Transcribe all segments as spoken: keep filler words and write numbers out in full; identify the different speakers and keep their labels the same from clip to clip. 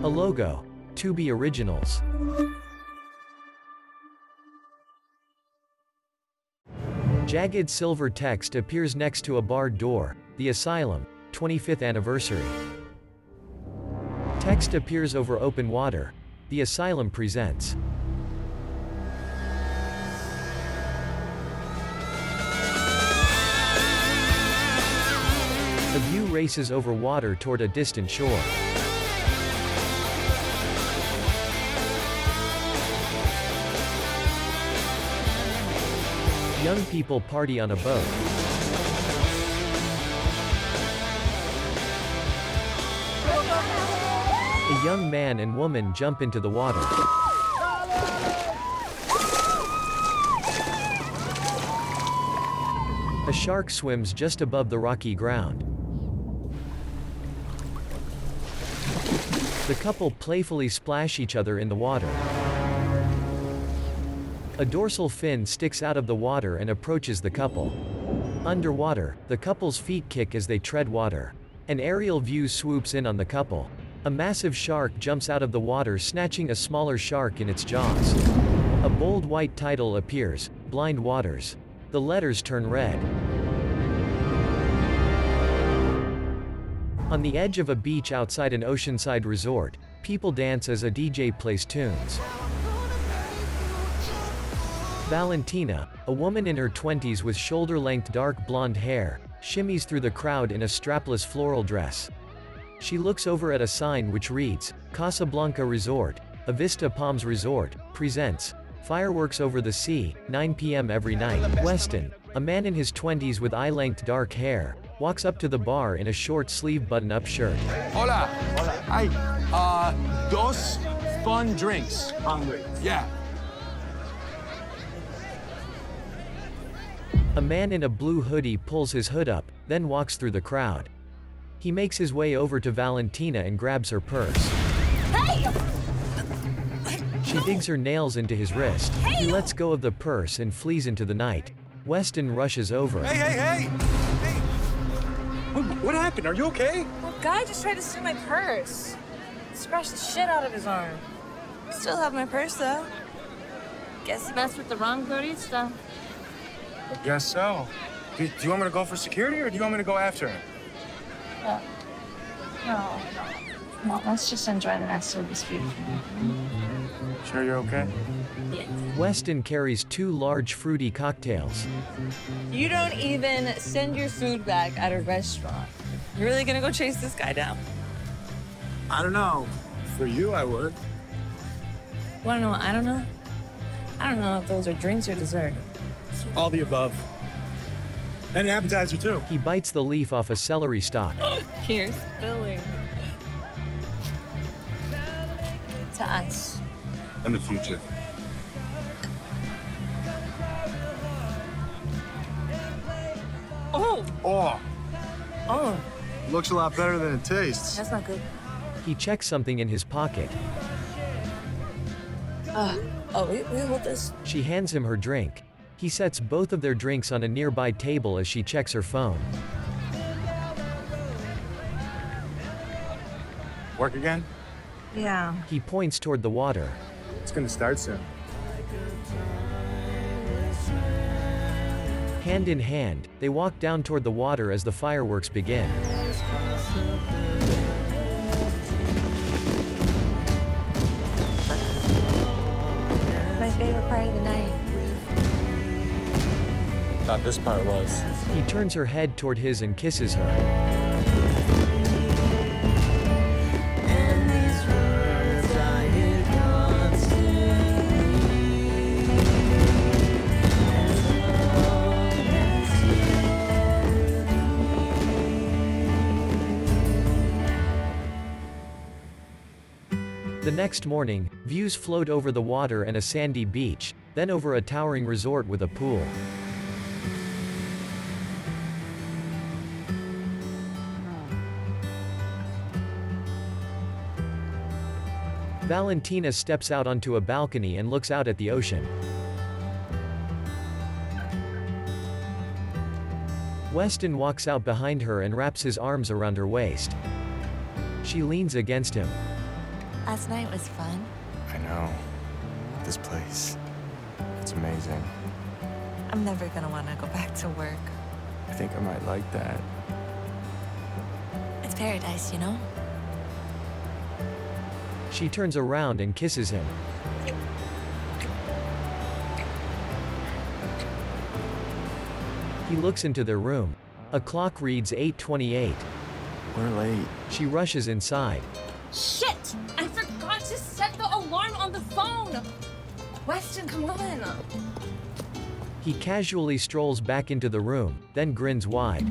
Speaker 1: A logo. Tubi Originals. Jagged silver text appears next to a barred door. The Asylum, twenty-fifth anniversary. Text appears over open water. The Asylum presents. A view races over water toward a distant shore. Young people party on a boat. A young man and woman jump into the water. A shark swims just above the rocky ground. The couple playfully splash each other in the water. A dorsal fin sticks out of the water and approaches the couple. Underwater, the couple's feet kick as they tread water. An aerial view swoops in on the couple. A massive shark jumps out of the water, snatching a smaller shark in its jaws. A bold white title appears, Blind Waters. The letters turn red. On the edge of a beach outside an oceanside resort, people dance as a D J plays tunes. Valentina, a woman in her twenties with shoulder-length dark blonde hair, shimmies through the crowd in a strapless floral dress. She looks over at a sign which reads, Casablanca Resort, a Vista Palms Resort, presents fireworks over the sea, nine p m every night. Weston, a man in his twenties with eye-length dark hair, walks up to the bar in a short-sleeve button-up shirt.
Speaker 2: Hola. Hola. Hi. Uh, dos fun drinks. Fun drinks. Yeah.
Speaker 1: A man in a blue hoodie pulls his hood up, then walks through the crowd. He makes his way over to Valentina and grabs her purse.
Speaker 3: Hey!
Speaker 1: She digs her nails into his wrist.
Speaker 3: Hey!
Speaker 1: He lets go of the purse and flees into the night. Weston rushes over.
Speaker 2: Hey, hey, hey! Hey! What, what happened? Are you okay?
Speaker 3: That guy just tried to steal my purse. Scratched the shit out of his arm. Still have my purse, though. Guess he messed with the wrong barista.
Speaker 2: I guess so. Do, do you want me to go for security or do you want me to go after him?
Speaker 3: No. No, no. Come on, let's just enjoy the rest of this view.
Speaker 2: Sure you're okay?
Speaker 3: Yeah.
Speaker 1: Weston carries two large fruity cocktails.
Speaker 3: You don't even send your food back at a restaurant. You're really gonna go chase this guy down?
Speaker 2: I don't know. For you, I would.
Speaker 3: Wanna know what I don't know? I don't know if those are drinks or dessert.
Speaker 2: All the above. And an appetizer, too.
Speaker 1: He bites the leaf off a celery stalk.
Speaker 3: Here's spilling. To us.
Speaker 2: In the future.
Speaker 3: Oh!
Speaker 2: Oh,
Speaker 3: Oh,
Speaker 2: looks a lot better than it tastes.
Speaker 3: that's not good.
Speaker 1: He checks something in his pocket.
Speaker 3: Uh, oh, we, we hold this.
Speaker 1: She hands him her drink. He sets both of their drinks on a nearby table as she checks her phone.
Speaker 2: Work again?
Speaker 3: Yeah.
Speaker 1: He points toward the water.
Speaker 2: It's gonna start soon.
Speaker 1: Hand in hand, they walk down toward the water as the fireworks begin.
Speaker 3: My favorite part of the night.
Speaker 2: Thought this part was.
Speaker 1: He turns her head toward his and kisses her. The next morning, views float over the water and a sandy beach, then over a towering resort with a pool. Valentina steps out onto a balcony and looks out at the ocean. Weston walks out behind her and wraps his arms around her waist. She leans against him.
Speaker 3: Last night was fun.
Speaker 2: I know. This place, it's amazing.
Speaker 3: I'm never gonna wanna go back to work.
Speaker 2: I think I might like that.
Speaker 3: It's paradise, you know?
Speaker 1: She turns around and kisses him. He looks into their room. A clock reads eight twenty-eight.
Speaker 2: We're late.
Speaker 1: She rushes inside.
Speaker 3: Shit! I forgot to set the alarm on the phone! Weston, come on!
Speaker 1: He casually strolls back into the room, then grins wide.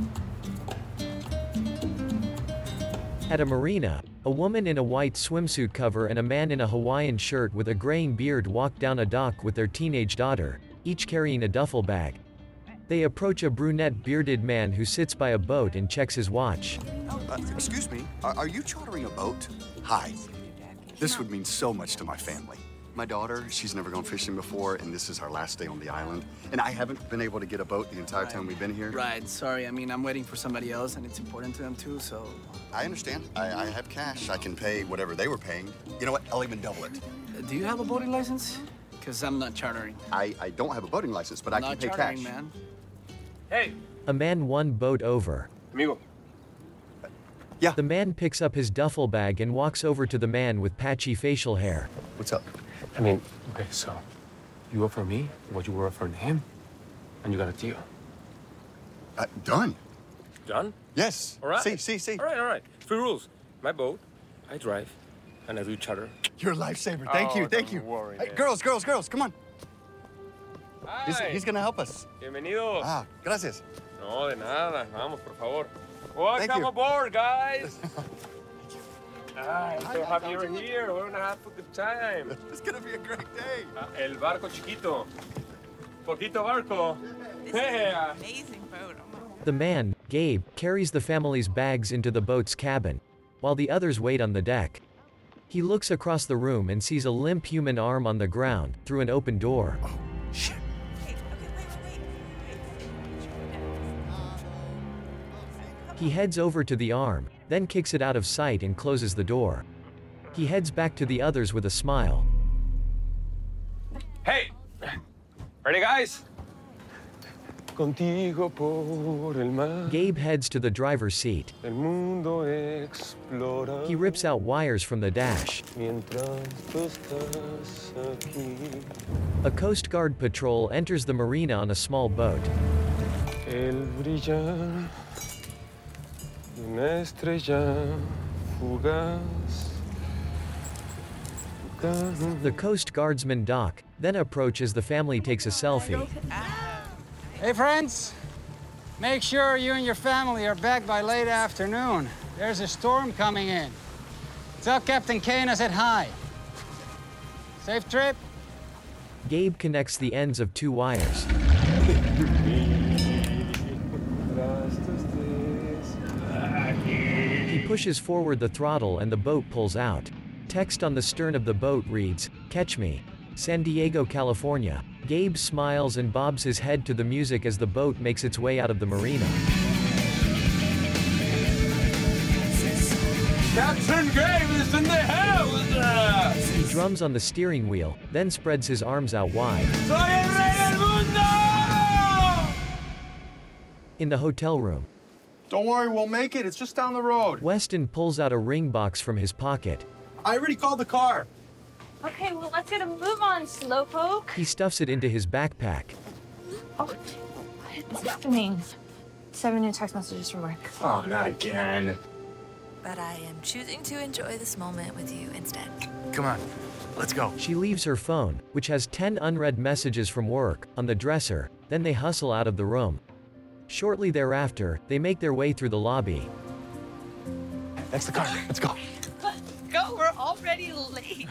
Speaker 1: At a marina, a woman in a white swimsuit cover and a man in a Hawaiian shirt with a graying beard walk down a dock with their teenage daughter, each carrying a duffel bag. They approach a brunette bearded man who sits by a boat and checks his watch.
Speaker 4: Uh, excuse me, are, are you chartering a boat? Hi. This would mean so much to my family. My daughter, she's never gone fishing before, and this is our last day on the island. And I haven't been able to get a boat the entire time we've been here.
Speaker 5: Right, sorry. I mean, I'm waiting for somebody else, and it's important to them too, so...
Speaker 4: I understand. I, I have cash. I can pay whatever they were paying. You know what? I'll even double it.
Speaker 5: Uh, do you have a boating license? Because I'm not chartering.
Speaker 4: I, I don't have a boating license, but I
Speaker 5: not
Speaker 4: can pay
Speaker 5: chartering,
Speaker 4: cash.
Speaker 5: man.
Speaker 6: Hey,
Speaker 1: A man one boat over.
Speaker 6: amigo.
Speaker 4: Yeah.
Speaker 1: The man picks up his duffel bag and walks over to the man with patchy facial hair.
Speaker 4: What's up?
Speaker 6: I mean, okay, so you offer me what you were offering him, and you got a deal.
Speaker 4: Uh, done.
Speaker 6: Done?
Speaker 4: Yes.
Speaker 6: All right.
Speaker 4: See, see, see.
Speaker 6: All right, all right. Three rules. My boat, I drive, and I do charter.
Speaker 4: You're a lifesaver. Thank
Speaker 6: Oh,
Speaker 4: you, thank
Speaker 6: don't
Speaker 4: you.
Speaker 6: worry,
Speaker 4: Hey,
Speaker 6: man.
Speaker 4: girls, girls, girls, come on. He's,
Speaker 6: Hi.
Speaker 4: he's gonna help us.
Speaker 6: Bienvenidos.
Speaker 4: Ah, gracias.
Speaker 6: No, de nada. Vamos, por favor. Welcome
Speaker 4: you.
Speaker 6: aboard, guys. Hi, so happy you're here. We're gonna have a good time.
Speaker 4: It's gonna be a great day.
Speaker 6: Ah, El barco chiquito. Poquito barco. Yeah.
Speaker 3: Amazing boat.
Speaker 1: The man, Gabe, carries the family's bags into the boat's cabin, while the others wait on the deck. He looks across the room and sees a limp human arm on the ground, through an open door.
Speaker 4: Shit.
Speaker 1: He heads over to the arm, then kicks it out of sight and closes the door. He heads back to the others with a smile.
Speaker 6: Hey, ready, guys? Contigo por el mar,
Speaker 1: Gabe heads to the driver's seat.
Speaker 6: el mundo explora.
Speaker 1: He rips out wires from the dash.
Speaker 6: Mientras tú estás aquí.
Speaker 1: A Coast Guard patrol enters the marina on a small boat.
Speaker 6: El brillar de una estrella fugaz.
Speaker 1: The Coast Guardsman dock, then approach as the family takes a selfie.
Speaker 7: Hey friends, make sure you and your family are back by late afternoon. There's a storm coming in. Tell Captain Kane I said hi. Safe trip.
Speaker 1: Gabe connects the ends of two wires. He pushes forward the throttle and the boat pulls out. Text on the stern of the boat reads, "Catch me. San Diego, California." Gabe smiles and bobs his head to the music as the boat makes its way out of the marina.
Speaker 6: Captain Gabe is in the house!
Speaker 1: He drums on the steering wheel, then spreads his arms out wide.
Speaker 6: Soy el rey del mundo!
Speaker 1: In the hotel room,
Speaker 2: Don't worry, we'll make it. It's just down the road.
Speaker 1: Weston pulls out a ring box from his pocket.
Speaker 2: I already called the car.
Speaker 3: Okay, well, let's get a move on, slowpoke.
Speaker 1: He stuffs it into his backpack.
Speaker 3: Oh, what's happening? Seven new text messages from work.
Speaker 2: Oh, not again.
Speaker 3: But I am choosing to enjoy this moment with you instead.
Speaker 4: Come on, let's go.
Speaker 1: She leaves her phone, which has ten unread messages from work, on the dresser, then they hustle out of the room. Shortly thereafter, they make their way through the lobby.
Speaker 2: That's the car. Let's go.
Speaker 3: Let's go, we're already late.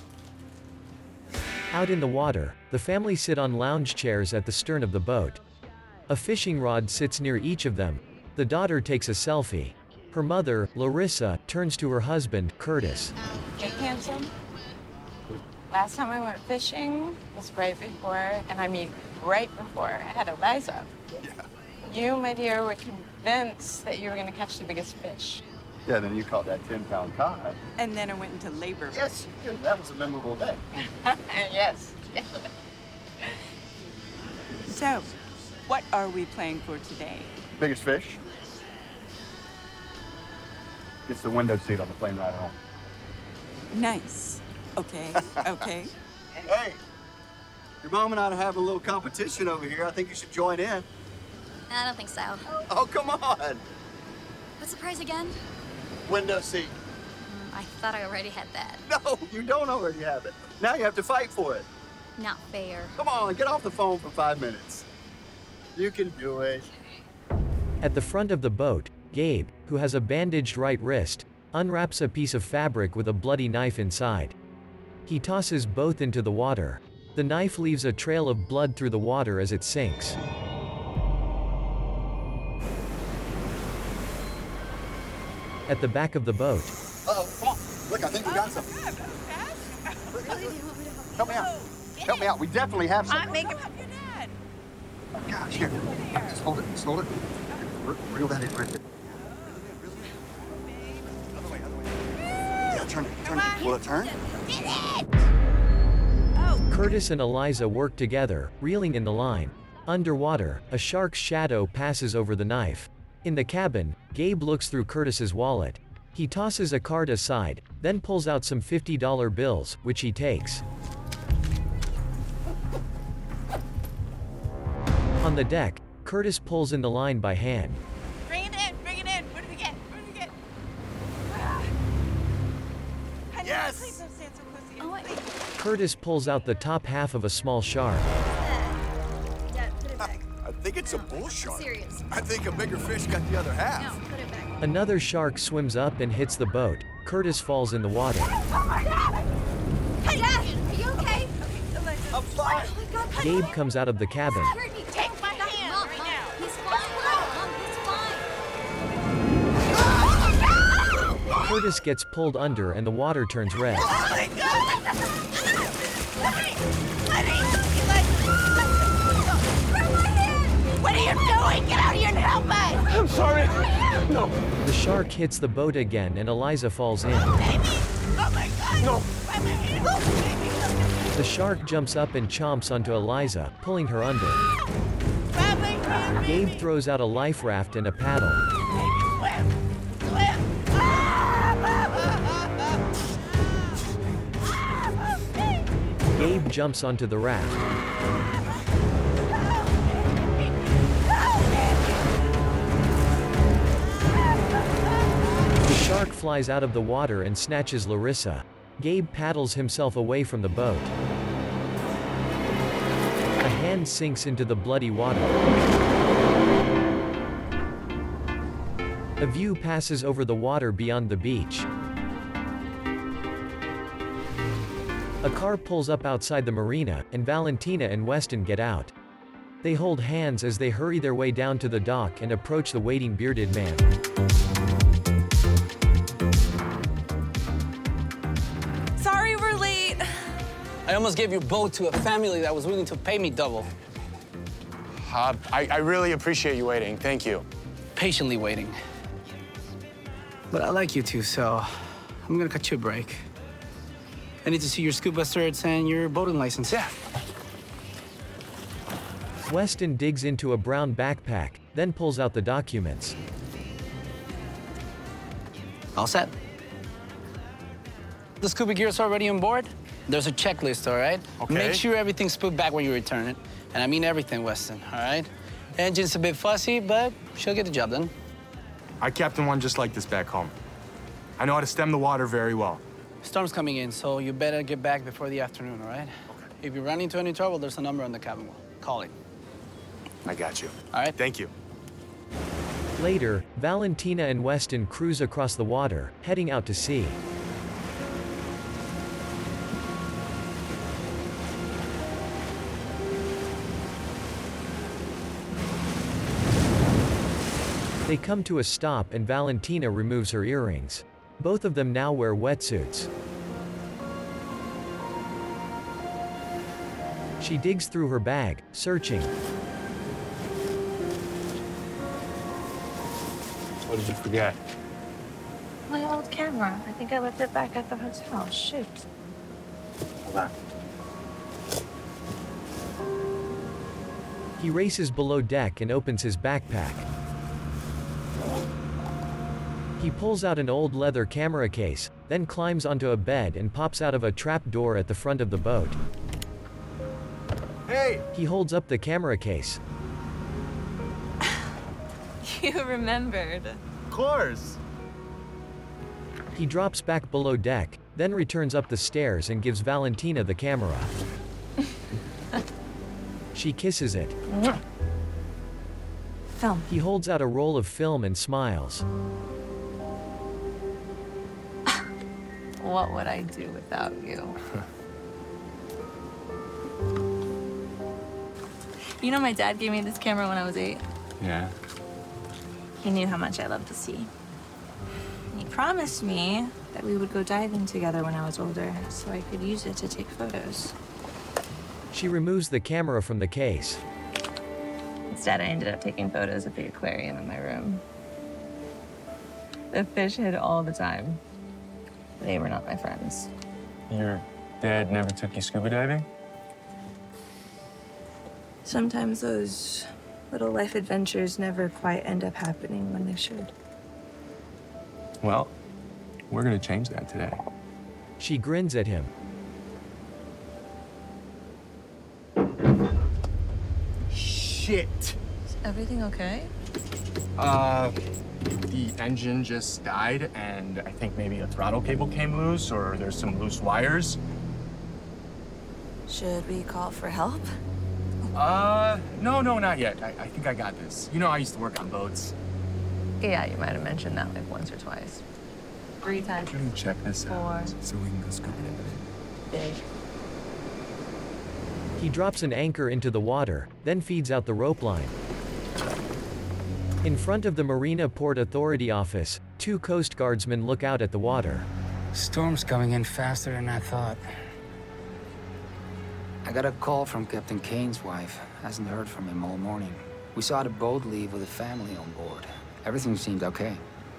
Speaker 1: Out in the water, the family sit on lounge chairs at the stern of the boat. A fishing rod sits near each of them. The daughter takes a selfie. Her mother, Larissa, turns to her husband, Curtis.
Speaker 8: Hey, handsome. Last time I went fishing was right before, and I mean right before, I had a rise up.
Speaker 4: Yeah.
Speaker 8: You, my dear, were convinced that you were going to catch the biggest fish.
Speaker 4: Yeah, then you caught that ten pound cod.
Speaker 8: And then I went into labor.
Speaker 4: Yes, that was a memorable day.
Speaker 8: Yes. So, what are we playing for today?
Speaker 4: Biggest fish gets the window seat on the plane ride home.
Speaker 8: Nice. Okay, okay.
Speaker 4: Hey, your mom and I are having a little competition over here. I think you should join in.
Speaker 9: I don't think so.
Speaker 4: Oh, come on.
Speaker 9: What's the price again?
Speaker 4: Window seat.
Speaker 9: Mm, I thought I already had that.
Speaker 4: No, you don't already have it. Now you have to fight for it.
Speaker 9: Not fair.
Speaker 4: Come on, get off the phone for five minutes. You can do it.
Speaker 1: At the front of the boat, Gabe, who has a bandaged right wrist, unwraps a piece of fabric with a bloody knife inside. He tosses both into the water. The knife leaves a trail of blood through the water as it sinks. At the back of the boat,
Speaker 4: Uh-oh, come on. Look, I think we got something. Help me out. Help me out. We definitely have something.
Speaker 8: I'm making...
Speaker 4: Oh, gosh, here. Just hold it. Just hold it. Re- Reel that in right there. Other way, other way. Yeah, turn it. Turn it. Will it turn?
Speaker 1: Curtis and Eliza work together, reeling in the line. Underwater, a shark's shadow passes over the knife. In the cabin, Gabe looks through Curtis's wallet. He tosses a card aside, then pulls out some fifty dollar bills, which he takes. On the deck, Curtis pulls in the line by hand.
Speaker 8: Bring it in, bring it in. What do we get? What do we get? Honey,
Speaker 4: Yes!
Speaker 8: please don't stand so close to you.
Speaker 9: Oh, wait.
Speaker 1: Curtis pulls out the top half of a small shark.
Speaker 9: Dad, put it back.
Speaker 4: I think it's a bull shark.
Speaker 9: Serious.
Speaker 4: I think a bigger fish got the other half.
Speaker 9: No, put it back.
Speaker 1: Another shark swims up and hits the boat. Curtis falls in the water.
Speaker 9: Hey, Dad, are you okay?
Speaker 4: I'm fine.
Speaker 9: Oh my God, honey.
Speaker 1: Gabe comes out of the cabin.
Speaker 9: Hurt me. Take my hand
Speaker 3: Mom,
Speaker 9: right
Speaker 3: Mom,
Speaker 9: now. He's fine. Mom, he's fine.
Speaker 1: Curtis gets pulled under and the water turns red.
Speaker 8: What are you doing? Get out here and help us!
Speaker 6: I'm sorry. No.
Speaker 1: The shark hits the boat again and Eliza falls in.
Speaker 8: Baby! Oh my God!
Speaker 6: No.
Speaker 8: My baby! Oh, baby!
Speaker 1: The shark jumps up and chomps onto Eliza, pulling her under.
Speaker 8: Grab my hand,
Speaker 1: Gabe
Speaker 8: baby!
Speaker 1: throws out a life raft and a paddle.
Speaker 8: Baby, swim! Swim!
Speaker 1: Gabe jumps onto the raft. The shark flies out of the water and snatches Larissa. Gabe paddles himself away from the boat. A hand sinks into the bloody water. A view passes over the water beyond the beach. A car pulls up outside the marina, and Valentina and Weston get out. They hold hands as they hurry their way down to the dock and approach the waiting bearded man.
Speaker 3: Sorry we're late.
Speaker 5: I almost gave your boat to a family that was willing to pay me double.
Speaker 2: Uh, I, I really appreciate you waiting. Thank you.
Speaker 5: Patiently waiting. But I like you two, so I'm gonna cut you a break. I need to see your scuba certs and your boating license.
Speaker 2: Yeah.
Speaker 1: Weston digs into a brown backpack, then pulls out the documents.
Speaker 5: All set. The scuba gear's already on board. There's a checklist, all right?
Speaker 2: Okay.
Speaker 5: Make sure everything's put back when you return it. And I mean everything, Weston, all right? Engine's a bit fussy, but she'll get the job done.
Speaker 2: I captain one just like this back home. I know how to stem the water very well.
Speaker 5: Storm's coming in, so you better get back before the afternoon, all right? Okay. If you run into any trouble, there's a number on the cabin wall. Call it.
Speaker 2: I got you.
Speaker 5: All right?
Speaker 2: Thank you.
Speaker 1: Later, Valentina and Weston cruise across the water, heading out to sea. They come to a stop and Valentina removes her earrings. Both of them now wear wetsuits. She digs through her bag, searching.
Speaker 2: What did you forget?
Speaker 3: My old camera. I think I left it back at the hotel. Shoot.
Speaker 6: Hold on.
Speaker 1: He races below deck and opens his backpack. He pulls out an old leather camera case, then climbs onto a bed and pops out of a trap door at the front of the boat.
Speaker 2: Hey!
Speaker 1: He holds up the camera case.
Speaker 3: You remembered.
Speaker 2: Of course!
Speaker 1: He drops back below deck, then returns up the stairs and gives Valentina the camera. She kisses it.
Speaker 3: Film.
Speaker 1: He holds out a roll of film and smiles.
Speaker 3: What would I do without you? You know, my dad gave me this camera when I was eight.
Speaker 6: Yeah.
Speaker 3: He knew how much I loved the sea. And he promised me that we would go diving together when I was older, so I could use it to take photos.
Speaker 1: She removes the camera from the case.
Speaker 3: Instead, I ended up taking photos of the aquarium in my room. The fish hid all the time. They were not my friends.
Speaker 6: Your dad never took you scuba diving?
Speaker 3: Sometimes those little life adventures never quite end up happening when they should.
Speaker 6: Well, we're gonna change that today.
Speaker 1: She grins at him.
Speaker 2: Shit!
Speaker 3: Is everything okay?
Speaker 2: Uh, the engine just died, and I think maybe a throttle cable came loose, or there's some loose wires.
Speaker 3: Should we call for help?
Speaker 2: Uh, no, no, not yet. I, I think I got this. You know, I used to work on boats.
Speaker 3: Yeah, you might have mentioned that like once or twice. Three times.
Speaker 6: Can we check this
Speaker 3: Four.
Speaker 6: out so we can go scuba diving?
Speaker 3: Big.
Speaker 1: He drops an anchor into the water, then feeds out the rope line. In front of the Marina Port Authority office, two Coast Guardsmen look out at the water.
Speaker 7: Storm's coming in faster than I thought.
Speaker 5: I got a call from Captain Kane's wife. Hasn't heard from him all morning. We saw the boat leave with a family on board. Everything seemed okay.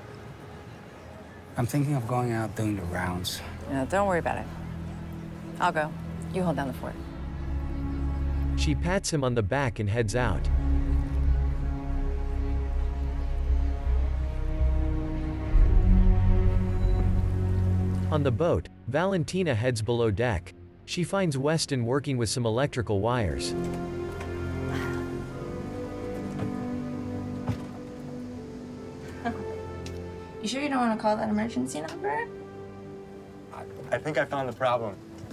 Speaker 7: I'm thinking of going out doing the rounds.
Speaker 8: No, don't worry about it. I'll go. You hold down the fort.
Speaker 1: She pats him on the back and heads out. On the boat, Valentina heads below deck. She finds Weston working with some electrical wires.
Speaker 3: You sure you don't want to call that emergency number?
Speaker 6: I, I think I found the problem.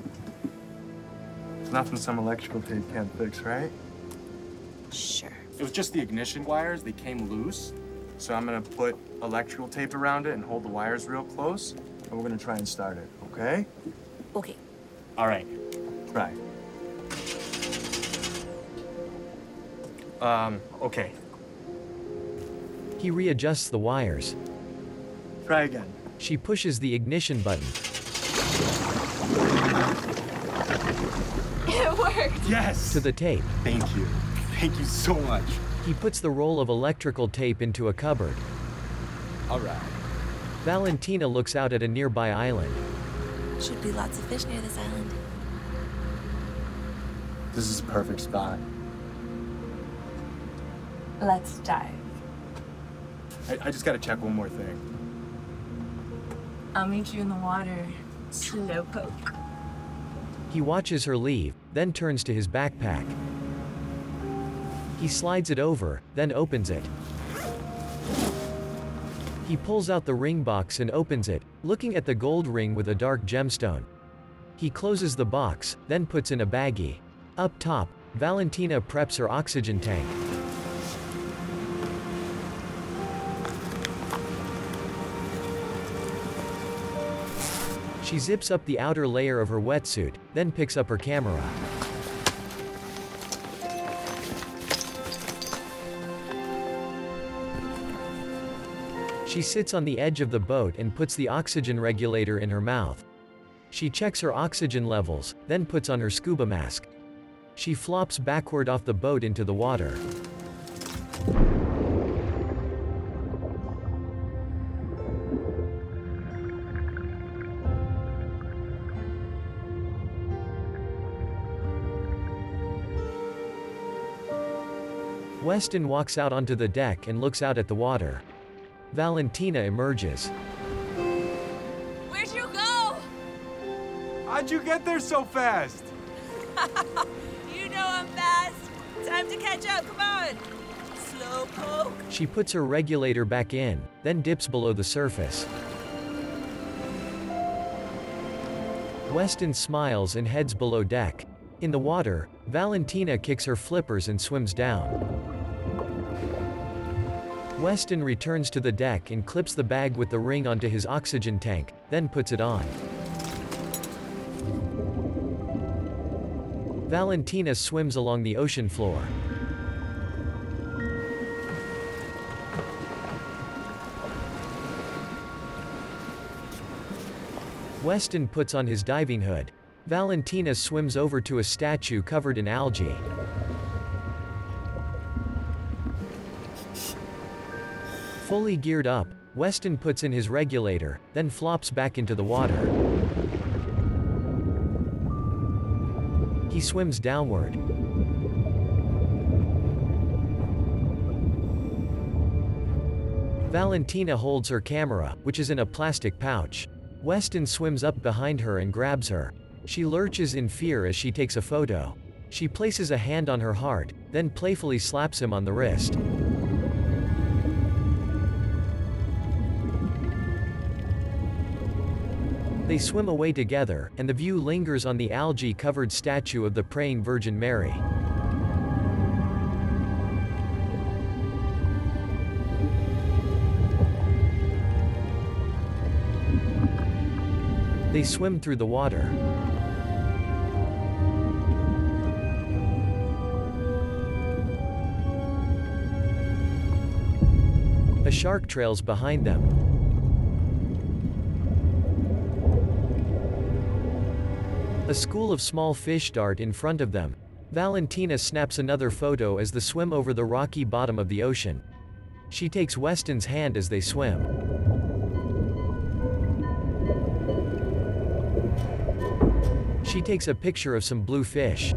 Speaker 6: It's nothing some electrical tape can't fix, right?
Speaker 3: Sure.
Speaker 2: It was just the ignition wires. They came loose. So I'm gonna put electrical tape around it and hold the wires real close. And we're gonna try and start it, okay?
Speaker 3: Okay.
Speaker 2: All right, try. Um, okay.
Speaker 1: He readjusts the wires.
Speaker 2: Try again.
Speaker 1: She pushes the ignition button.
Speaker 3: It worked.
Speaker 2: Yes!
Speaker 1: To the tape.
Speaker 2: Thank you. Thank you so much.
Speaker 1: He puts the roll of electrical tape into a cupboard.
Speaker 2: All right.
Speaker 1: Valentina looks out at a nearby island.
Speaker 3: Should be lots of fish near this island.
Speaker 2: This is a perfect spot.
Speaker 3: Let's dive.
Speaker 2: I, I just gotta check one more thing.
Speaker 3: I'll meet you in the water. Slowpoke.
Speaker 1: He watches her leave, then turns to his backpack. He slides it over, then opens it. He pulls out the ring box and opens it, looking at the gold ring with a dark gemstone. He closes the box, then puts in a baggie. Up top, Valentina preps her oxygen tank. She zips up the outer layer of her wetsuit, then picks up her camera. She sits on the edge of the boat and puts the oxygen regulator in her mouth. She checks her oxygen levels, then puts on her scuba mask. She flops backward off the boat into the water. Weston walks out onto the deck and looks out at the water. Valentina emerges.
Speaker 9: Where'd you go?
Speaker 6: How'd you get there so fast?
Speaker 9: You know I'm fast. Time to catch up, come on. Slow poke.
Speaker 1: She puts her regulator back in, then dips below the surface. Weston smiles and heads below deck. In the water, Valentina kicks her flippers and swims down. Weston returns to the deck and clips the bag with the ring onto his oxygen tank, then puts it on. Valentina swims along the ocean floor. Weston puts on his diving hood. Valentina swims over to a statue covered in algae. Fully geared up, Weston puts in his regulator, then flops back into the water. He swims downward. Valentina holds her camera, which is in a plastic pouch. Weston swims up behind her and grabs her. She lurches in fear as she takes a photo. She places a hand on her heart, then playfully slaps him on the wrist. They swim away together, and the view lingers on the algae-covered statue of the praying Virgin Mary. They swim through the water. A shark trails behind them. A school of small fish dart in front of them. Valentina snaps another photo as they swim over the rocky bottom of the ocean. She takes Weston's hand as they swim. She takes a picture of some blue fish.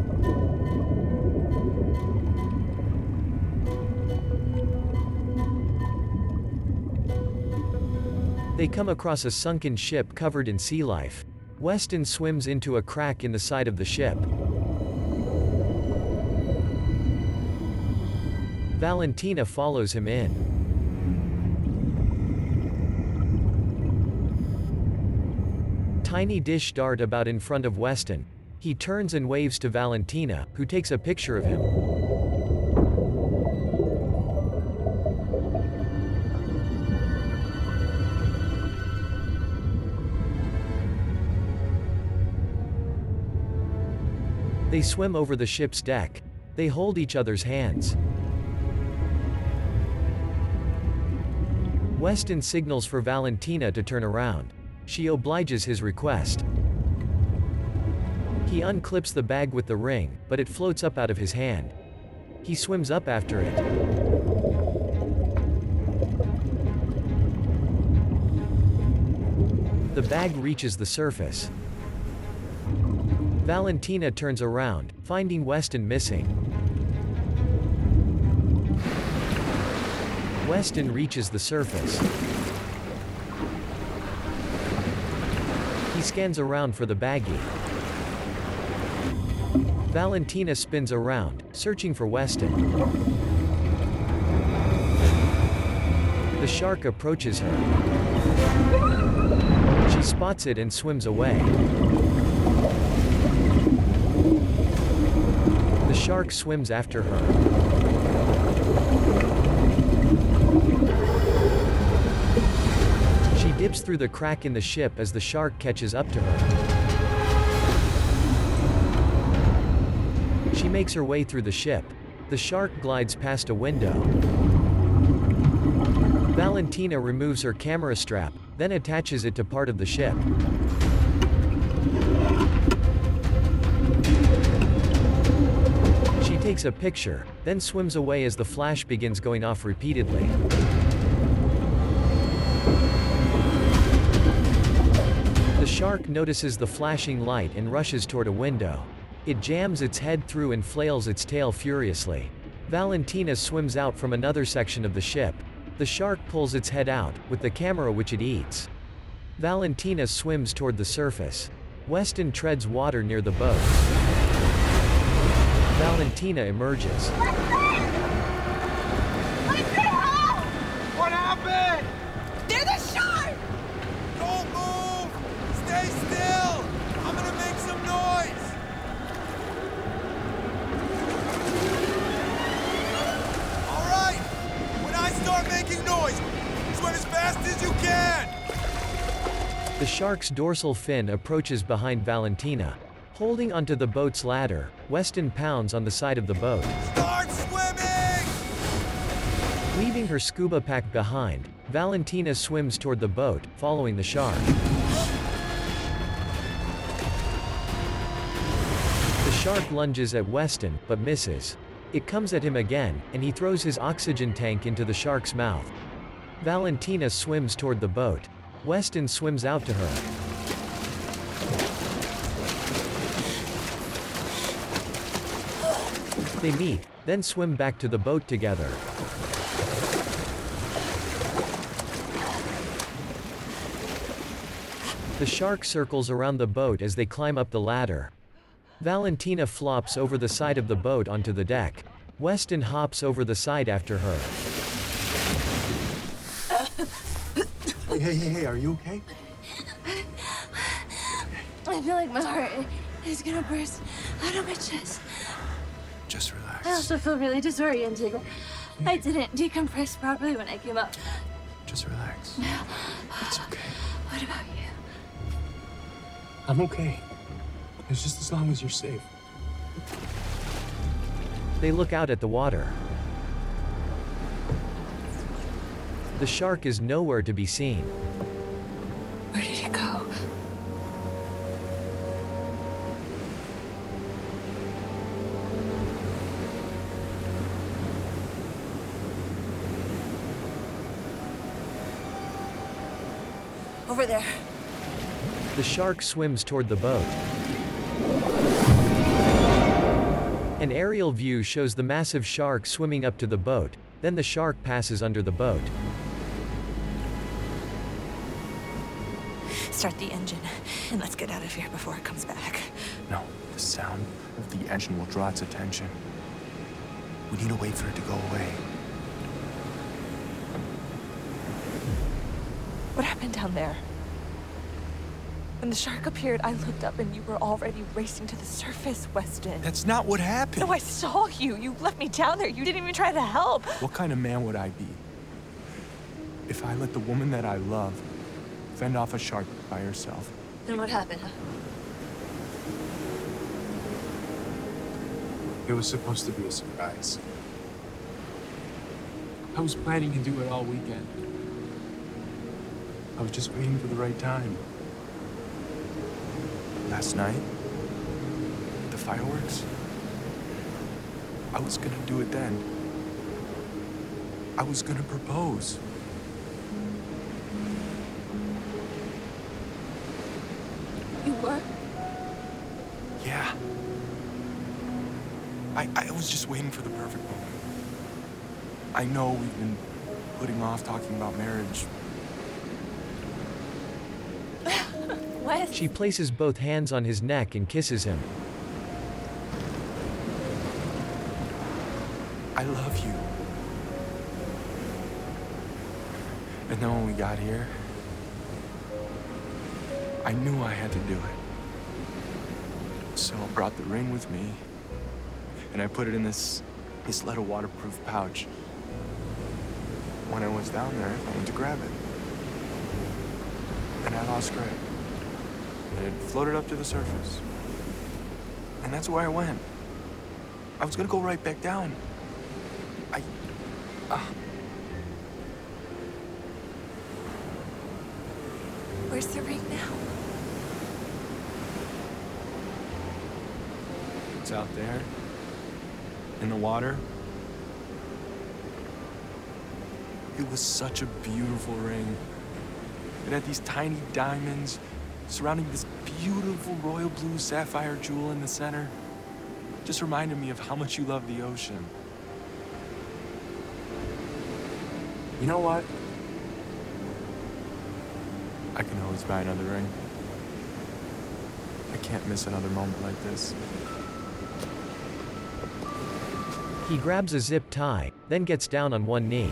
Speaker 1: They come across a sunken ship covered in sea life. Weston swims into a crack in the side of the ship. Valentina follows him in. Tiny dish dart about in front of Weston. He turns and waves to Valentina, who takes a picture of him. They swim over the ship's deck. They hold each other's hands. Weston signals for Valentina to turn around. She obliges his request. He unclips the bag with the ring, but it floats up out of his hand. He swims up after it. The bag reaches the surface. Valentina turns around, finding Weston missing. Weston reaches the surface. He scans around for the baggie. Valentina spins around, searching for Weston. The shark approaches her. She spots it and swims away. The shark swims after her. She dips through the crack in the ship as the shark catches up to her. She makes her way through the ship. The shark glides past a window. Valentina removes her camera strap, then attaches it to part of the ship. She takes a picture, then swims away as the flash begins going off repeatedly. The shark notices the flashing light and rushes toward a window. It jams its head through and flails its tail furiously. Valentina swims out from another section of the ship. The shark pulls its head out, with the camera which it eats. Valentina swims toward the surface. Weston treads water near the boat. Valentina emerges.
Speaker 6: What happened?
Speaker 9: They're the shark!
Speaker 6: Don't move! Stay still! I'm gonna make some noise! All right! When I start making noise, swim as fast as you can!
Speaker 1: The shark's dorsal fin approaches behind Valentina. Holding onto the boat's ladder, Weston pounds on the side of the boat.
Speaker 6: Start swimming!
Speaker 1: Leaving her scuba pack behind, Valentina swims toward the boat, following the shark. The shark lunges at Weston, but misses. It comes at him again, and he throws his oxygen tank into the shark's mouth. Valentina swims toward the boat. Weston swims out to her. They meet, then swim back to the boat together. The shark circles around the boat as they climb up the ladder. Valentina flops over the side of the boat onto the deck. Weston hops over the side after her.
Speaker 2: Hey, hey, hey, hey, are you okay?
Speaker 10: I feel like my heart is gonna burst out of my chest.
Speaker 2: Just relax.
Speaker 10: I also feel really disoriented. I didn't decompress properly when I came up.
Speaker 2: Just relax. It's okay.
Speaker 10: What about you?
Speaker 2: I'm okay. It's just as long as you're safe.
Speaker 1: They look out at the water. The shark is nowhere to be seen.
Speaker 10: Where did it go? Over there.
Speaker 1: The shark swims toward the boat. An aerial view shows the massive shark swimming up to the boat, then the shark passes under the boat.
Speaker 9: Start the engine, and let's get out of here before it comes back.
Speaker 2: No, the sound of the engine will draw its attention. We need to wait for it to go away.
Speaker 9: What happened down there? When the shark appeared, I looked up and you were already racing to the surface, Weston.
Speaker 2: That's not what happened.
Speaker 9: No, I saw you. You left me down there. You didn't even try to help.
Speaker 2: What kind of man would I be if I let the woman that I love fend off a shark by herself?
Speaker 10: Then what happened?
Speaker 11: It was supposed to be a surprise. I was planning to do it all weekend. I was just waiting for the right time.
Speaker 2: Last night, the fireworks, I was gonna do it then. I was gonna propose.
Speaker 10: You were?
Speaker 2: Yeah. I, I was just waiting for the perfect moment. I know we've been putting off talking about marriage.
Speaker 10: Wes?
Speaker 1: She places both hands on his neck and kisses him.
Speaker 2: I love you. And then when we got here, I knew I had to do it. So I brought the ring with me, and I put it in this, this little waterproof pouch. When I was down there, I went to grab it. And I lost grip. And it floated up to the surface. And that's where I went. I was gonna go right back down. I... Uh,
Speaker 9: Where's the ring now?
Speaker 2: It's out there. In the water. It was such a beautiful ring. It had these tiny diamonds surrounding this beautiful royal blue sapphire jewel in the center. Just reminded me of how much you love the ocean. You know what? I can always buy another ring. I can't miss another moment like this.
Speaker 1: He grabs a zip tie, then gets down on one knee.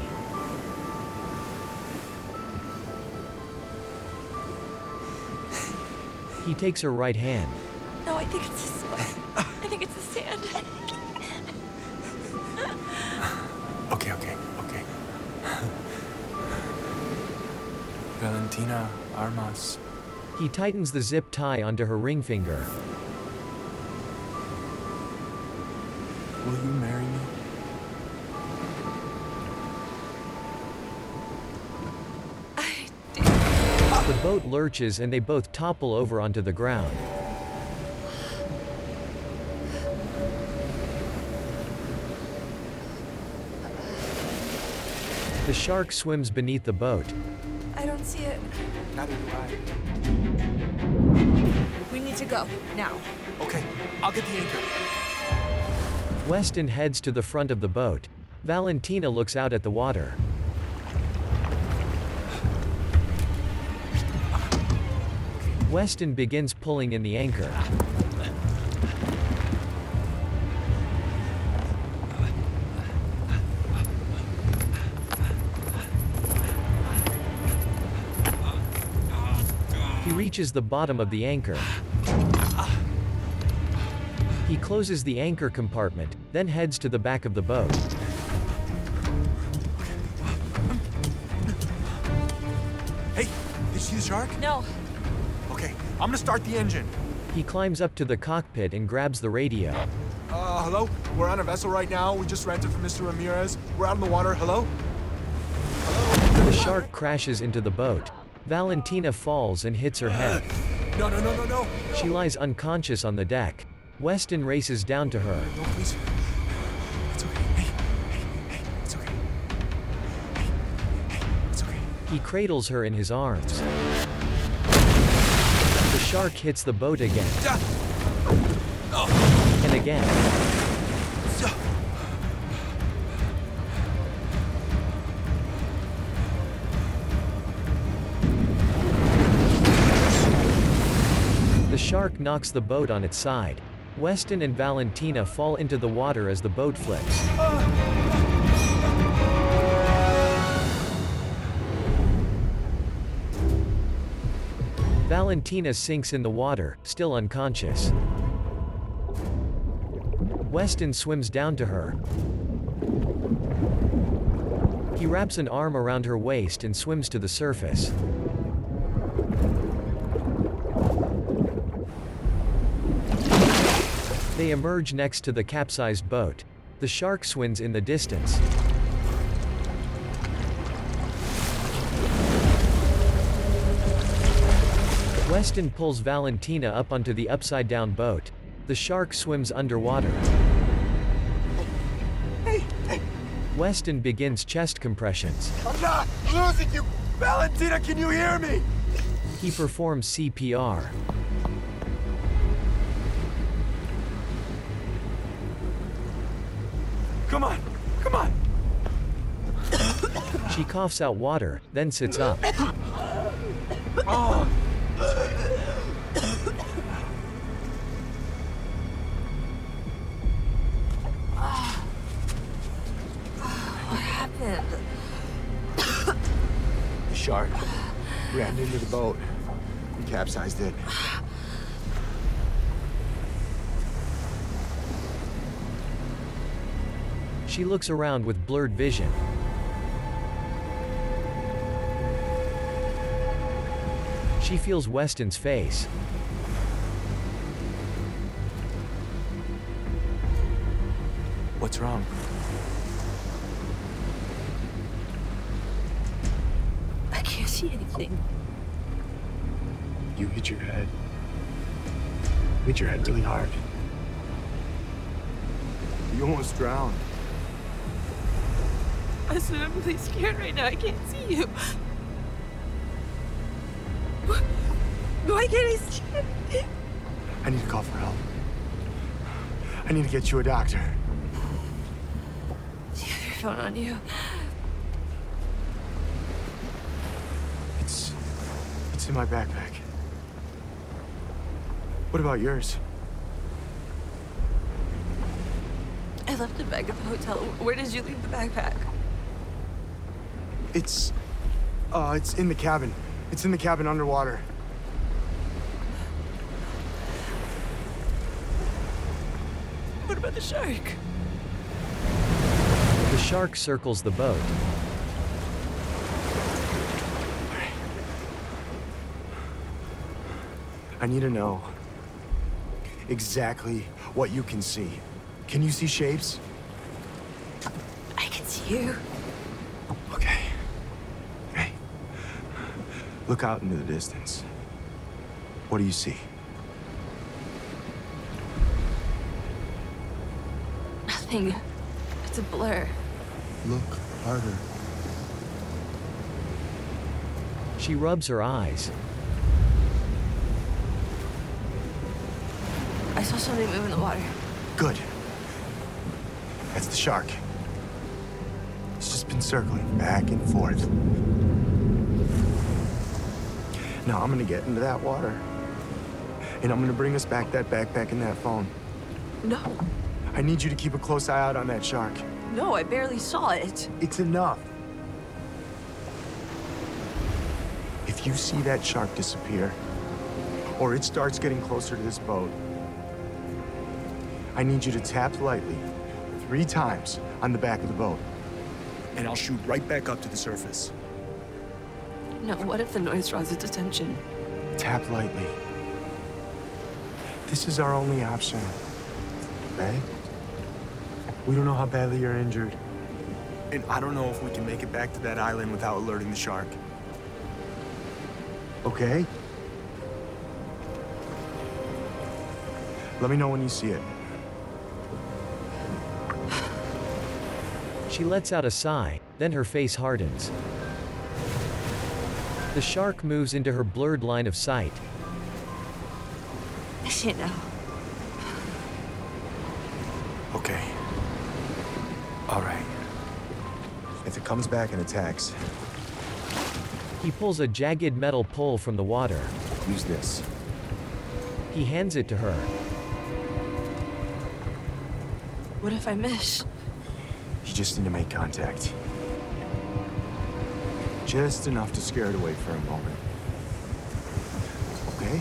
Speaker 1: He takes her right hand.
Speaker 9: No, I think it's this way. I think it's the sand.
Speaker 2: Okay, okay, okay. Valentina Armas.
Speaker 1: He tightens the zip tie onto her ring finger.
Speaker 2: Will you marry me?
Speaker 1: The boat lurches and they both topple over onto the ground. The shark swims beneath the boat.
Speaker 9: I don't see it.
Speaker 2: Neither do I.
Speaker 9: We need to go, now.
Speaker 2: Okay, I'll get the anchor.
Speaker 1: Weston heads to the front of the boat. Valentina looks out at the water. Weston begins pulling in the anchor. He reaches the bottom of the anchor. He closes the anchor compartment, then heads to the back of the boat.
Speaker 2: Hey, did you see the shark?
Speaker 9: No.
Speaker 2: Okay, I'm gonna start the engine.
Speaker 1: He climbs up to the cockpit and grabs the radio.
Speaker 2: Uh, hello? We're on a vessel right now. We just rented from Mister Ramirez. We're out in the water. Hello?
Speaker 1: The shark crashes into the boat. Valentina falls and hits her head.
Speaker 2: No, no, no, no, no.
Speaker 1: She lies unconscious on the deck. Weston races down to her.
Speaker 2: No, please. It's okay. Hey, hey, hey, it's okay. Hey, hey, it's okay.
Speaker 1: He cradles her in his arms. The shark hits the boat again. And again. The shark knocks the boat on its side. Weston and Valentina fall into the water as the boat flips. Valentina sinks in the water, still unconscious. Weston swims down to her. He wraps an arm around her waist and swims to the surface. They emerge next to the capsized boat. The shark swims in the distance. Weston pulls Valentina up onto the upside-down boat. The shark swims underwater.
Speaker 2: Hey, hey.
Speaker 1: Weston begins chest compressions.
Speaker 2: I'm not losing you! Valentina, can you hear me?
Speaker 1: He performs C P R.
Speaker 2: Come on, come on!
Speaker 1: She coughs out water, then sits up.
Speaker 2: Oh.
Speaker 9: What happened?
Speaker 2: The shark rammed into the boat and capsized it.
Speaker 1: She looks around with blurred vision. She feels Weston's face.
Speaker 2: What's wrong?
Speaker 9: I can't see anything.
Speaker 11: You hit your head. Hit your head really hard.
Speaker 2: You almost drowned.
Speaker 9: Listen, I'm really scared right now. I can't see you. Why can't I see you?
Speaker 2: I need to call for help. I need to get you a doctor.
Speaker 9: Do you have your phone on you?
Speaker 2: It's in my backpack. What about yours?
Speaker 9: I left it back at the hotel. Where did you leave the backpack?
Speaker 2: It's... Uh, it's in the cabin. It's in the cabin underwater.
Speaker 9: What about the shark?
Speaker 1: The shark circles the boat.
Speaker 2: I need to know exactly what you can see. Can you see shapes?
Speaker 9: I can see you.
Speaker 2: Okay. Hey. Look out into the distance. What do you see?
Speaker 9: Nothing. It's a blur.
Speaker 2: Look harder.
Speaker 1: She rubs her eyes.
Speaker 9: I saw something move in the water.
Speaker 2: Good. That's the shark. It's just been circling back and forth. Now I'm gonna get into that water. And I'm gonna bring us back that backpack and that phone.
Speaker 9: No.
Speaker 2: I need you to keep a close eye out on that shark.
Speaker 9: No, I barely saw it.
Speaker 2: It's enough. If you see that shark disappear, or it starts getting closer to this boat, I need you to tap lightly three times on the back of the boat. And I'll shoot right back up to the surface.
Speaker 9: No, what if the noise draws its attention?
Speaker 2: Tap lightly. This is our only option. Okay? We don't know how badly you're injured. And I don't know if we can make it back to that island without alerting the shark. Okay? Let me know when you see it.
Speaker 1: She lets out a sigh, then her face hardens. The shark moves into her blurred line of sight.
Speaker 9: You know.
Speaker 2: Okay. All right. If it comes back and attacks,
Speaker 1: He pulls a jagged metal pole from the water.
Speaker 2: use this.
Speaker 1: He hands it to her.
Speaker 9: What if I miss?
Speaker 2: You just need to make contact. Just enough to scare it away for a moment. Okay?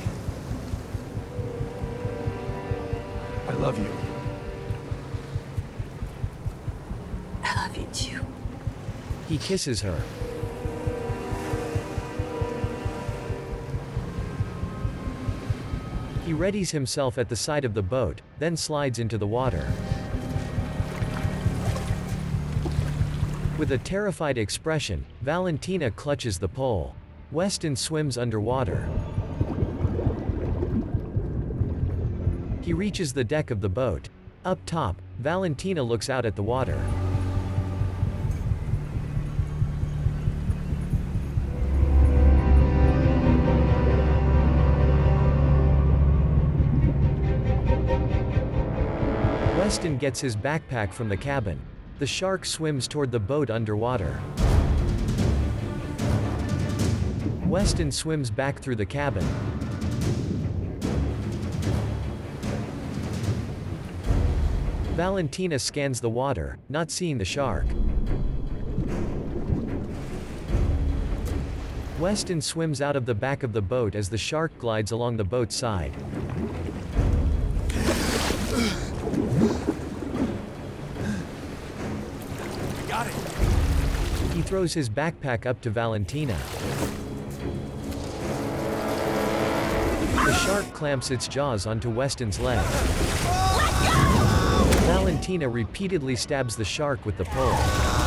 Speaker 2: I love you.
Speaker 9: I love you too.
Speaker 1: He kisses her. He readies himself at the side of the boat, then slides into the water. With a terrified expression, Valentina clutches the pole. Weston swims underwater. He reaches the deck of the boat. Up top, Valentina looks out at the water. Weston gets his backpack from the cabin. The shark swims toward the boat underwater. Weston swims back through the cabin. Valentina scans the water, not seeing the shark. Weston swims out of the back of the boat as the shark glides along the boat's side.
Speaker 2: Got it.
Speaker 1: He throws his backpack up to Valentina. The shark clamps its jaws onto Weston's leg. Valentina repeatedly stabs the shark with the pole.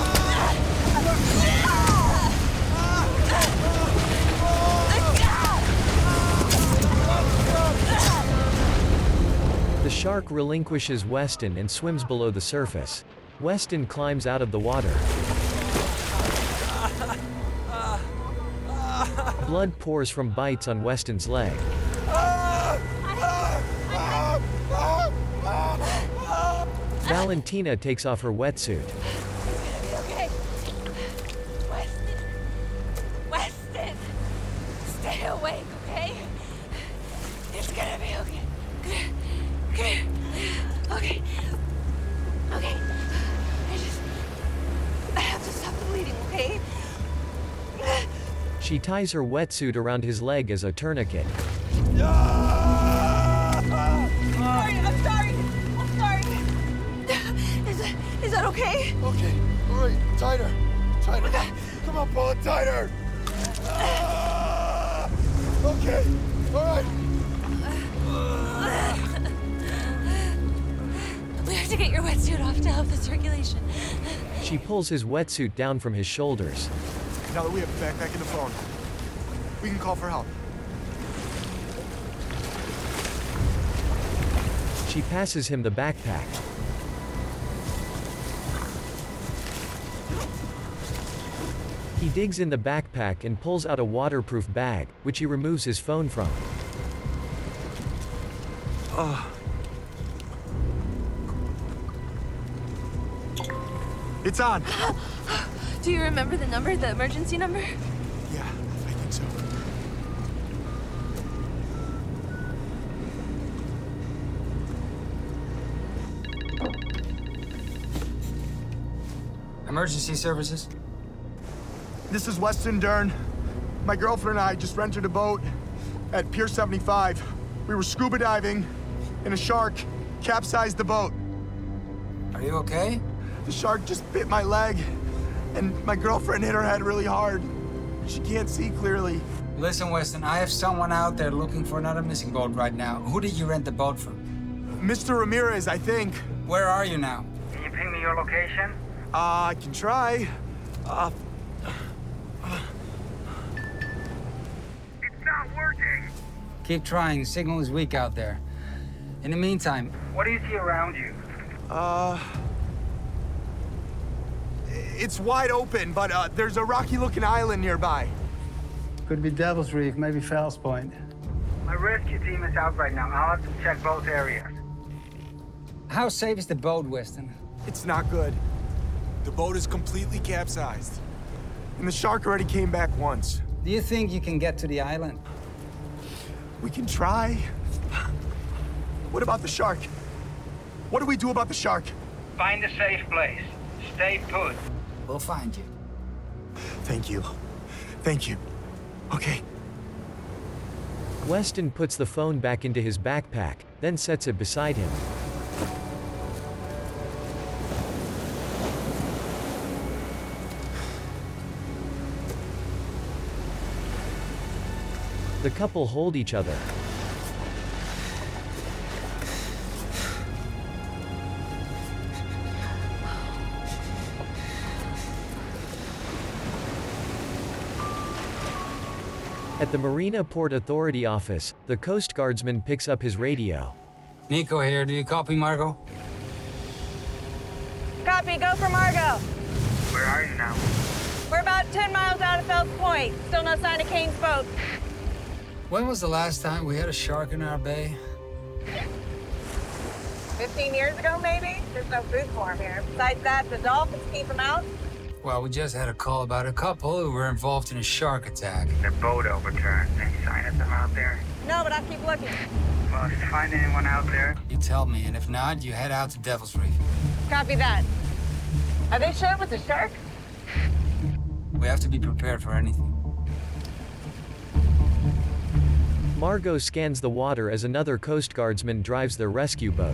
Speaker 1: The shark relinquishes Weston and swims below the surface. Weston climbs out of the water. Blood pours from bites on Weston's leg. Valentina takes off her wetsuit.
Speaker 9: Okay. Weston. Weston. Stay away
Speaker 1: She ties her wetsuit around his leg as a tourniquet.
Speaker 9: Sorry, I'm sorry. I'm sorry. Is that, is that okay?
Speaker 2: Okay, all right, tighter, tighter. Come on, pull it tighter. Ah! Okay, all right.
Speaker 9: We have to get your wetsuit off to help the circulation.
Speaker 1: She pulls his wetsuit down from his shoulders.
Speaker 2: Now that we have the backpack and the phone, we can call for help.
Speaker 1: She passes him the backpack. He digs in the backpack and pulls out a waterproof bag, which he removes his phone from.
Speaker 2: Uh. It's on.
Speaker 9: Do you remember the number, the emergency number?
Speaker 2: Yeah, I think so.
Speaker 7: Emergency services?
Speaker 2: This is Weston Dern. My girlfriend and I just rented a boat at Pier seventy-five. We were scuba diving, and a shark capsized the boat.
Speaker 7: Are you okay?
Speaker 2: The shark just bit my leg, and my girlfriend hit her head really hard. She can't see clearly.
Speaker 7: Listen, Weston, I have someone out there looking for another missing boat right now. Who did you rent the boat from?
Speaker 2: Mister Ramirez, I think.
Speaker 7: Where are you now?
Speaker 12: Can you ping me your location?
Speaker 2: Uh, I can try. Uh...
Speaker 12: It's not working.
Speaker 7: Keep trying. Signal is weak out there. In the meantime...
Speaker 12: What do you see around you?
Speaker 2: Uh... It's wide open, but uh, there's a rocky-looking island nearby.
Speaker 5: Could be Devil's Reef, maybe Fowles Point.
Speaker 12: My rescue team is out right now. I'll have to check both areas.
Speaker 7: How safe is the boat, Weston?
Speaker 2: It's not good. The boat is completely capsized. And the shark already came back once.
Speaker 7: Do you think you can get to the island?
Speaker 2: We can try. What about the shark? What do we do about the shark?
Speaker 12: Find a safe place. Stay put.
Speaker 7: We'll find you.
Speaker 2: Thank you. Thank you. Okay.
Speaker 1: Weston puts the phone back into his backpack, then sets it beside him. The couple hold each other. At the Marina Port Authority office, the Coast Guardsman picks up his radio.
Speaker 7: Nico here. Do you copy, Margot?
Speaker 8: Copy, go for Margot.
Speaker 12: Where are you now?
Speaker 8: We're about ten miles out of Fells Point. Still no sign of Kane's boat.
Speaker 7: When was the last time we had a shark in our bay?
Speaker 8: Fifteen years ago, maybe? There's no food for him here. Besides that, the dolphins keep him out.
Speaker 7: Well, we just had a call about a couple who were involved in a shark attack.
Speaker 12: The boat overturned. Any sign of them out there?
Speaker 8: No, but I'll keep looking.
Speaker 12: Well, did you find anyone out there?
Speaker 7: You tell me, and if not, you head out to Devil's Reef.
Speaker 8: Copy that. Are they sure it was a shark?
Speaker 7: We have to be prepared for anything.
Speaker 1: Margot scans the water as another Coast Guardsman drives their rescue boat.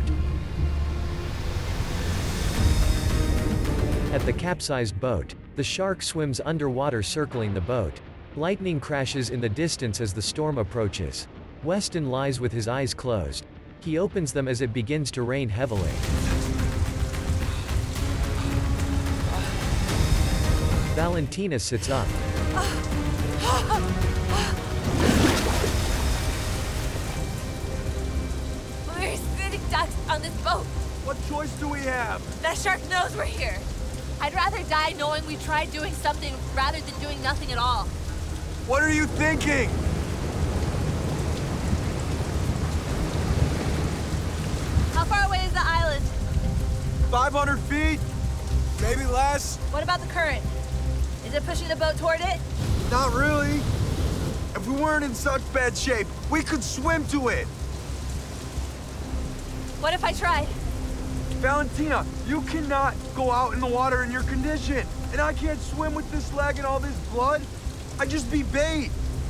Speaker 1: At the capsized boat, the shark swims underwater circling the boat. Lightning crashes in the distance as the storm approaches. Weston lies with his eyes closed. He opens them as it begins to rain heavily. Valentina sits up.
Speaker 9: We're sitting ducks on this boat.
Speaker 2: What choice do we have?
Speaker 9: That shark knows we're here. I'd rather die knowing we tried doing something rather than doing nothing at all.
Speaker 2: What are you thinking?
Speaker 9: How far away is the island?
Speaker 2: five hundred feet? Maybe less?
Speaker 9: What about the current? Is it pushing the boat toward it?
Speaker 2: Not really. If we weren't in such bad shape, we could swim to it.
Speaker 9: What if I tried?
Speaker 2: Valentina, you cannot go out in the water in your condition. And I can't swim with this leg and all this blood. I'd just be bait.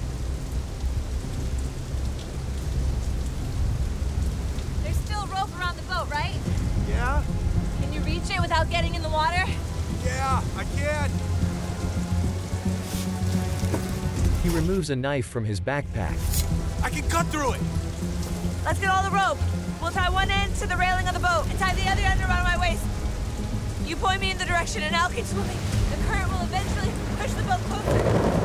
Speaker 10: There's still rope around the boat, right?
Speaker 2: Yeah?
Speaker 10: Can you reach it without getting in the water?
Speaker 2: Yeah, I can.
Speaker 1: He removes a knife from his backpack.
Speaker 2: I can cut through it.
Speaker 10: Let's get all the rope. We'll tie one end to the railing of the boat and tie the other end around my waist. You point me in the direction and I'll keep swimming. The current will eventually push the boat closer.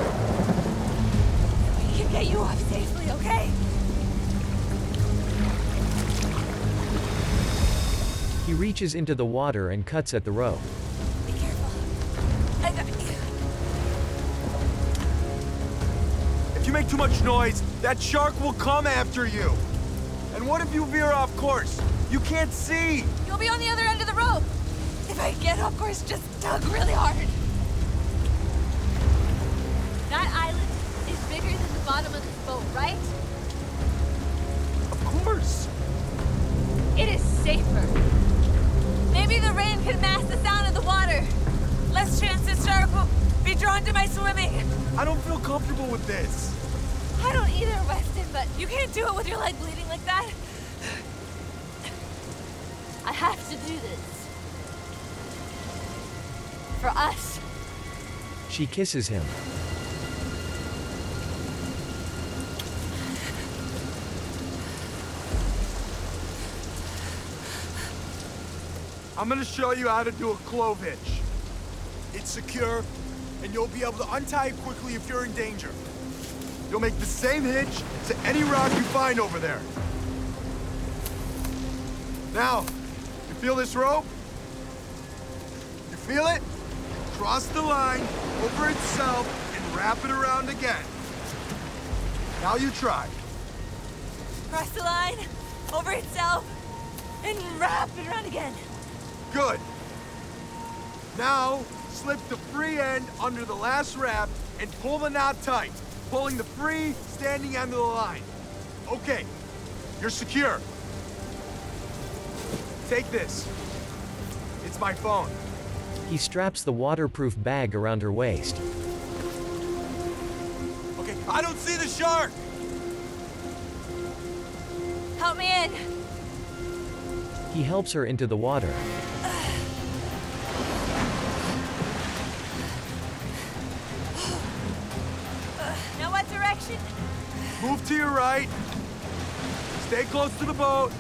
Speaker 10: We can get you off safely, okay?
Speaker 1: He reaches into the water and cuts at the rope.
Speaker 10: Be careful. I got you.
Speaker 2: If you make too much noise, that shark will come after you. And what if you veer off course? You can't see.
Speaker 10: You'll be on the other end of the rope. If I get off course, just tug really hard. That island is bigger than the bottom of this boat, right?
Speaker 2: Of course.
Speaker 10: It is safer. Maybe the rain can mask the sound of the water. Less chance the shark will be drawn to my swimming.
Speaker 2: I don't feel comfortable with this.
Speaker 10: I don't either, Weston, but you can't do it with your leg bleeding like that. I have to do this. For us.
Speaker 1: She kisses him.
Speaker 2: I'm gonna show you how to do a clove hitch. It's secure, and you'll be able to untie it quickly if you're in danger. You'll make the same hitch to any rock you find over there. Now, you feel this rope? You feel it? Cross the line over itself and wrap it around again. Now you try.
Speaker 10: Cross the line, over itself, and wrap it around again.
Speaker 2: Good. Now, slip the free end under the last wrap and pull the knot tight, pulling the free standing end of the line. Okay, you're secure. Take this. It's my phone.
Speaker 1: He straps the waterproof bag around her waist.
Speaker 2: Okay, I don't see the shark!
Speaker 10: Help me in.
Speaker 1: He helps her into the water.
Speaker 10: Now what direction?
Speaker 2: Move to your right. Stay close to the boat.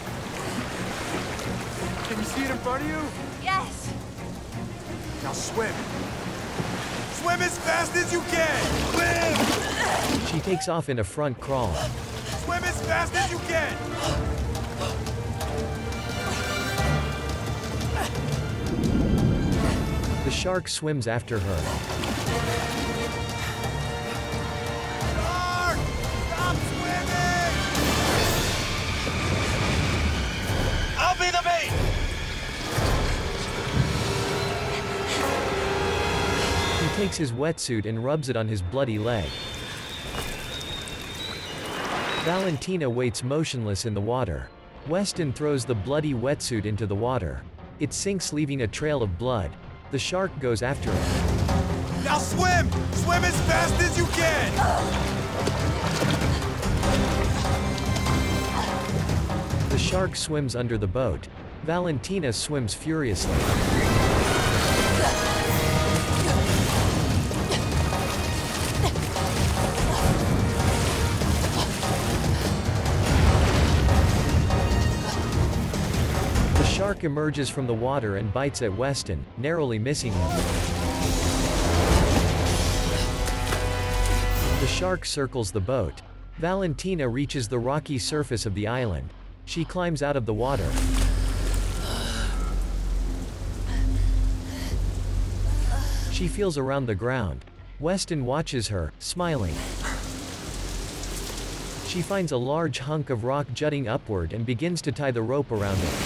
Speaker 2: Can you see it in front of you?
Speaker 10: Yes.
Speaker 2: Now swim. Swim as fast as you can! Swim!
Speaker 1: She takes off in a front crawl.
Speaker 2: Swim as fast as you can!
Speaker 1: The shark swims after her.
Speaker 2: Shark! Stop swimming! I'll be the bait!
Speaker 1: He takes his wetsuit and rubs it on his bloody leg. Valentina waits motionless in the water. Weston throws the bloody wetsuit into the water. It sinks, leaving a trail of blood. The shark goes after it.
Speaker 2: Now swim! Swim as fast as you can!
Speaker 1: The shark swims under the boat. Valentina swims furiously. The shark emerges from the water and bites at Weston, narrowly missing him. The shark circles the boat. Valentina reaches the rocky surface of the island. She climbs out of the water. She feels around the ground. Weston watches her, smiling. She finds a large hunk of rock jutting upward and begins to tie the rope around it.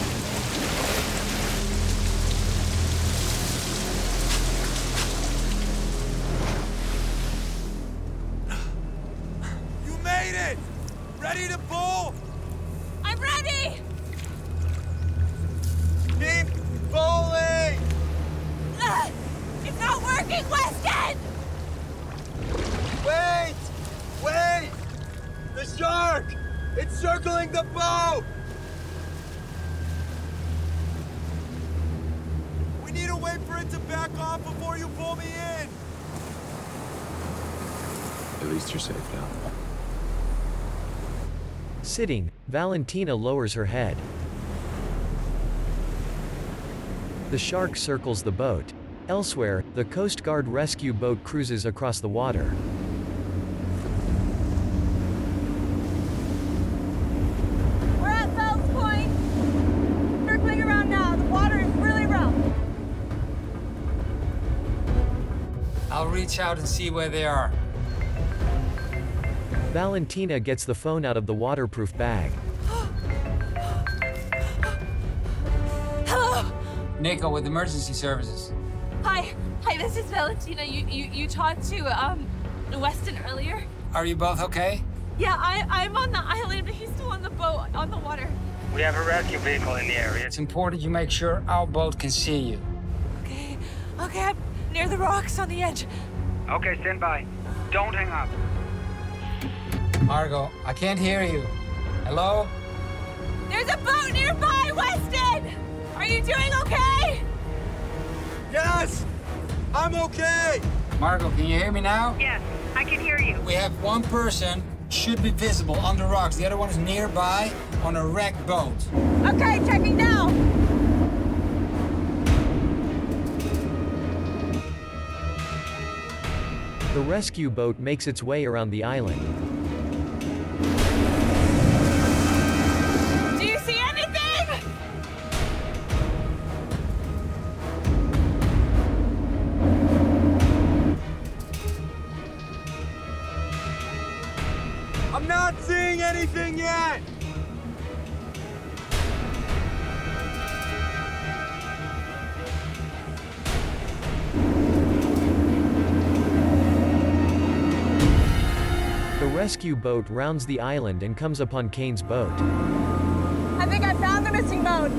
Speaker 2: You made it! Ready to pull?
Speaker 10: I'm ready!
Speaker 2: Keep pulling!
Speaker 10: Ugh, it's not working, Weston!
Speaker 6: shark! It's circling the boat! We need to wait for it to back off before you pull me in!
Speaker 2: At least you're safe now.
Speaker 1: Sitting, Valentina lowers her head. The shark circles the boat. Elsewhere, the Coast Guard rescue boat cruises across the water.
Speaker 10: We're at Fells Point. Circling around now. The water is really rough.
Speaker 7: I'll reach out and see where they are.
Speaker 1: Valentina gets the phone out of the waterproof bag.
Speaker 10: Hello.
Speaker 7: Nico with emergency services.
Speaker 10: Hi. Hi, this is Valentina. You you, you talked to um Weston earlier?
Speaker 7: Are you both okay?
Speaker 10: Yeah, I, I'm on the island, but he's still on the boat, on the water.
Speaker 7: We have a rescue vehicle in the area. It's important you make sure our boat can see you.
Speaker 10: Okay. Okay, I'm near the rocks on the edge.
Speaker 12: Okay, stand by. Don't hang up.
Speaker 7: Margot, I can't hear you. Hello?
Speaker 10: There's a boat nearby, Weston! Are you doing okay?
Speaker 6: Yes! I'm okay!
Speaker 7: Margot, can you hear me now?
Speaker 8: Yes, I can hear you.
Speaker 7: We have one person, should be visible on the rocks. The other one is nearby on a wrecked boat.
Speaker 10: Okay, checking now.
Speaker 1: The rescue boat makes its way around the island.
Speaker 10: Do you see anything?
Speaker 6: I'm not seeing anything yet!
Speaker 1: The rescue boat rounds the island and comes upon Kane's boat.
Speaker 10: I think I found the missing boat.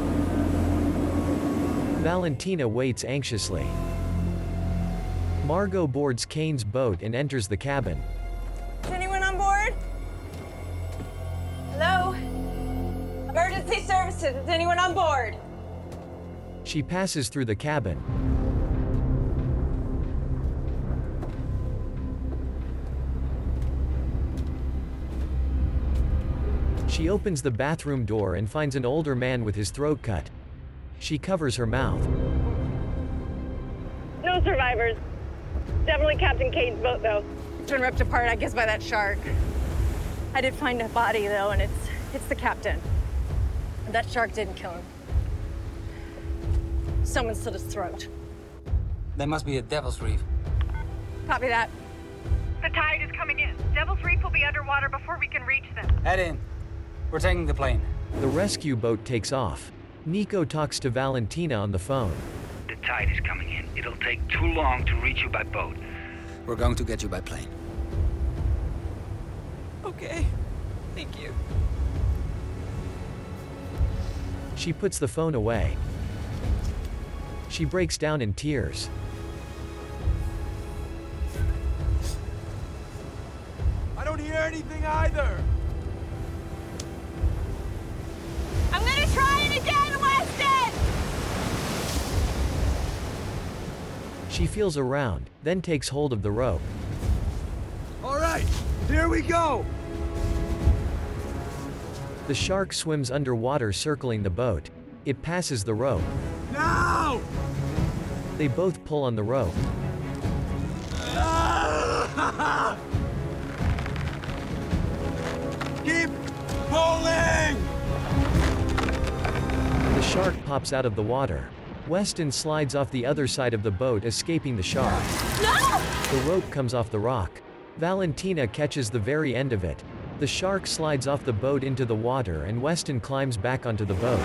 Speaker 1: Valentina waits anxiously. Margot boards Kane's boat and enters the cabin.
Speaker 10: Is anyone on board? Hello? Emergency services, is anyone on board?
Speaker 1: She passes through the cabin. She opens the bathroom door and finds an older man with his throat cut. She covers her mouth.
Speaker 13: No survivors. Definitely Captain Kane's boat, though. It's been ripped apart, I guess, by that shark. I did find a body, though, and it's it's the captain. That shark didn't kill him. Someone slit his throat.
Speaker 7: They must be at Devil's Reef.
Speaker 13: Copy that.
Speaker 8: The tide is coming in. Devil's Reef will be underwater before we can reach them.
Speaker 7: Head in. We're taking the plane.
Speaker 1: The rescue boat takes off. Nico talks to Valentina on the phone.
Speaker 14: The tide is coming in. It'll take too long to reach you by boat.
Speaker 7: We're going to get you by plane.
Speaker 10: Okay. Thank you.
Speaker 1: She puts the phone away. She breaks down in tears.
Speaker 6: I don't hear anything either!
Speaker 10: I'm gonna try it again, Weston!
Speaker 1: She feels around, then takes hold of the rope.
Speaker 6: All right, here we go!
Speaker 1: The shark swims underwater, circling the boat. It passes the rope.
Speaker 6: Now!
Speaker 1: They both pull on the rope.
Speaker 6: Keep pulling!
Speaker 1: The shark pops out of the water. Weston slides off the other side of the boat, escaping the shark.
Speaker 10: No!
Speaker 1: The rope comes off the rock. Valentina catches the very end of it. The shark slides off the boat into the water and Weston climbs back onto the boat.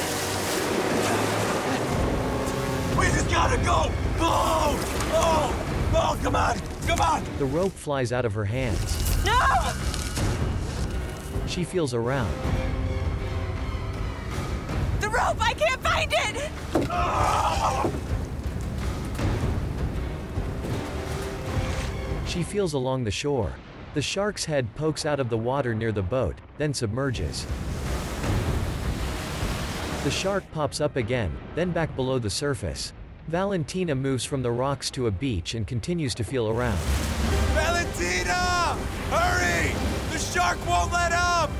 Speaker 6: We just gotta go! Boat! Oh! Oh, come on! Come on!
Speaker 1: The rope flies out of her hands.
Speaker 10: No!
Speaker 1: She feels around.
Speaker 10: The rope! I can't find it!
Speaker 6: Oh!
Speaker 1: She feels along the shore. The shark's head pokes out of the water near the boat, then submerges. The shark pops up again, then back below the surface. Valentina moves from the rocks to a beach and continues to feel around.
Speaker 2: Valentina! Hurry! The shark won't let up!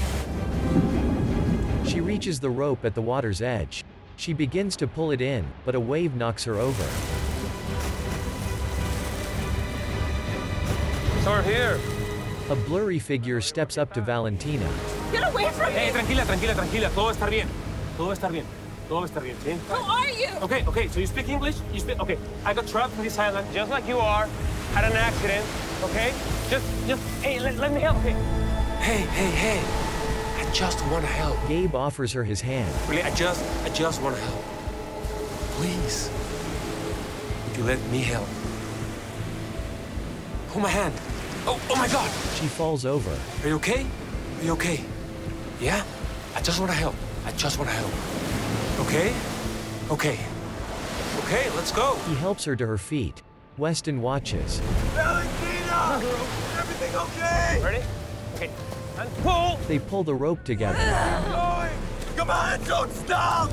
Speaker 1: She reaches the rope at the water's edge. She begins to pull it in, but a wave knocks her over.
Speaker 6: So we're here.
Speaker 1: A blurry figure steps up to Valentina.
Speaker 10: Get away from me!
Speaker 6: Hey, tranquila, tranquila, tranquila. Todo va a estar bien. Todo va a estar bien. Todo va a estar bien, ¿sí?
Speaker 10: Who are you?
Speaker 6: Okay, okay, so you speak English? You speak, okay. I got trapped in this island, just like you are. Had an accident, okay? Just, just, hey, let, let me help, okay? Hey, hey, hey. I just want to help.
Speaker 1: Gabe offers her his hand.
Speaker 6: Really, I just, I just want to help. Please. Would you let me help? Hold my hand. Oh, oh my God.
Speaker 1: She falls over.
Speaker 6: Are you okay? Are you okay? Yeah? I just want to help. I just want to help. Okay? Okay. Okay, let's go.
Speaker 1: He helps her to her feet. Weston watches.
Speaker 2: Valentina! Everything okay?
Speaker 6: Ready? Okay. And pull!
Speaker 1: They pull the rope together.
Speaker 2: Going! Come on, don't stop!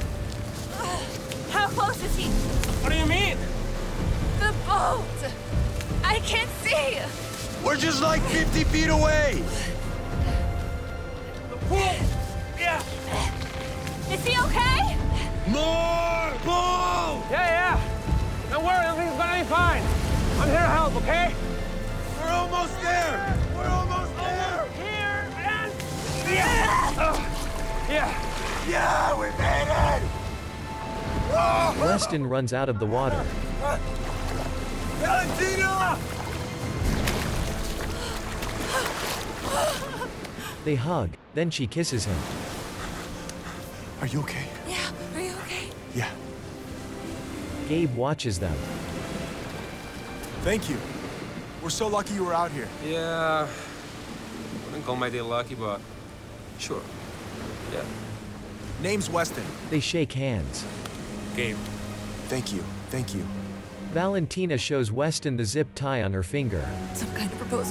Speaker 10: How close is he?
Speaker 6: What do you mean?
Speaker 10: The boat! I can't see!
Speaker 2: We're just like fifty feet away!
Speaker 6: The pull! Yeah!
Speaker 10: Is he okay?
Speaker 2: More! Pull!
Speaker 6: Yeah, yeah! Don't worry, everything's gonna be fine. I'm here to help, okay?
Speaker 2: We're almost there! We're almost there!
Speaker 6: Here and... Yeah! Uh, yeah!
Speaker 2: Yeah, we made it! Oh!
Speaker 1: Weston runs out of the water.
Speaker 2: Valentina!
Speaker 1: They hug, then she kisses him.
Speaker 2: Are you okay?
Speaker 10: Yeah, are you okay?
Speaker 2: Yeah.
Speaker 1: Gabe watches them.
Speaker 2: Thank you. We're so lucky you were out here.
Speaker 6: Yeah... Wouldn't call my day lucky, but... Sure. Yeah.
Speaker 2: Name's Weston.
Speaker 1: They shake hands.
Speaker 6: Gabe.
Speaker 2: Thank you. Thank you.
Speaker 1: Valentina shows Weston the zip tie on her finger.
Speaker 9: Some kind of proposal.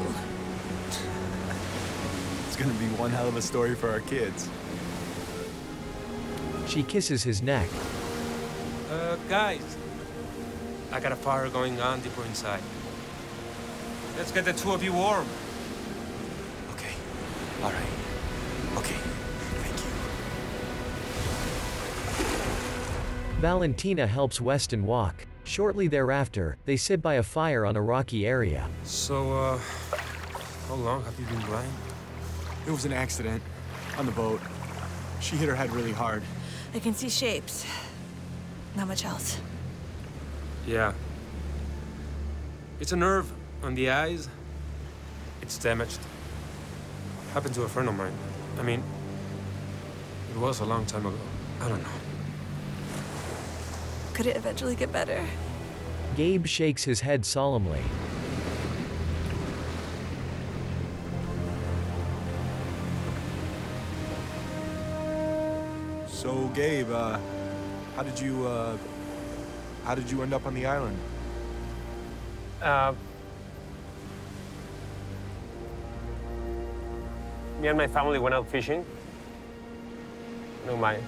Speaker 2: It's gonna be one hell of a story for our kids.
Speaker 1: She kisses his neck.
Speaker 6: Uh, guys. I got a fire going on deeper inside. Let's get the two of you warm.
Speaker 2: Okay. All right. Okay. Thank you.
Speaker 1: Valentina helps Weston walk. Shortly thereafter, they sit by a fire on a rocky area.
Speaker 6: So, uh... how long have you been blind?
Speaker 2: It was an accident. On the boat. She hit her head really hard.
Speaker 9: I can see shapes. Not much else.
Speaker 6: Yeah. It's a nerve on the eyes. It's damaged. Happened to a friend of mine. I mean, it was a long time ago. I don't know.
Speaker 9: Could it eventually get better?
Speaker 1: Gabe shakes his head solemnly.
Speaker 2: So, Gabe, uh, how did you, uh, how did you end up on the island?
Speaker 6: Uh... Me and my family went out fishing. No, my...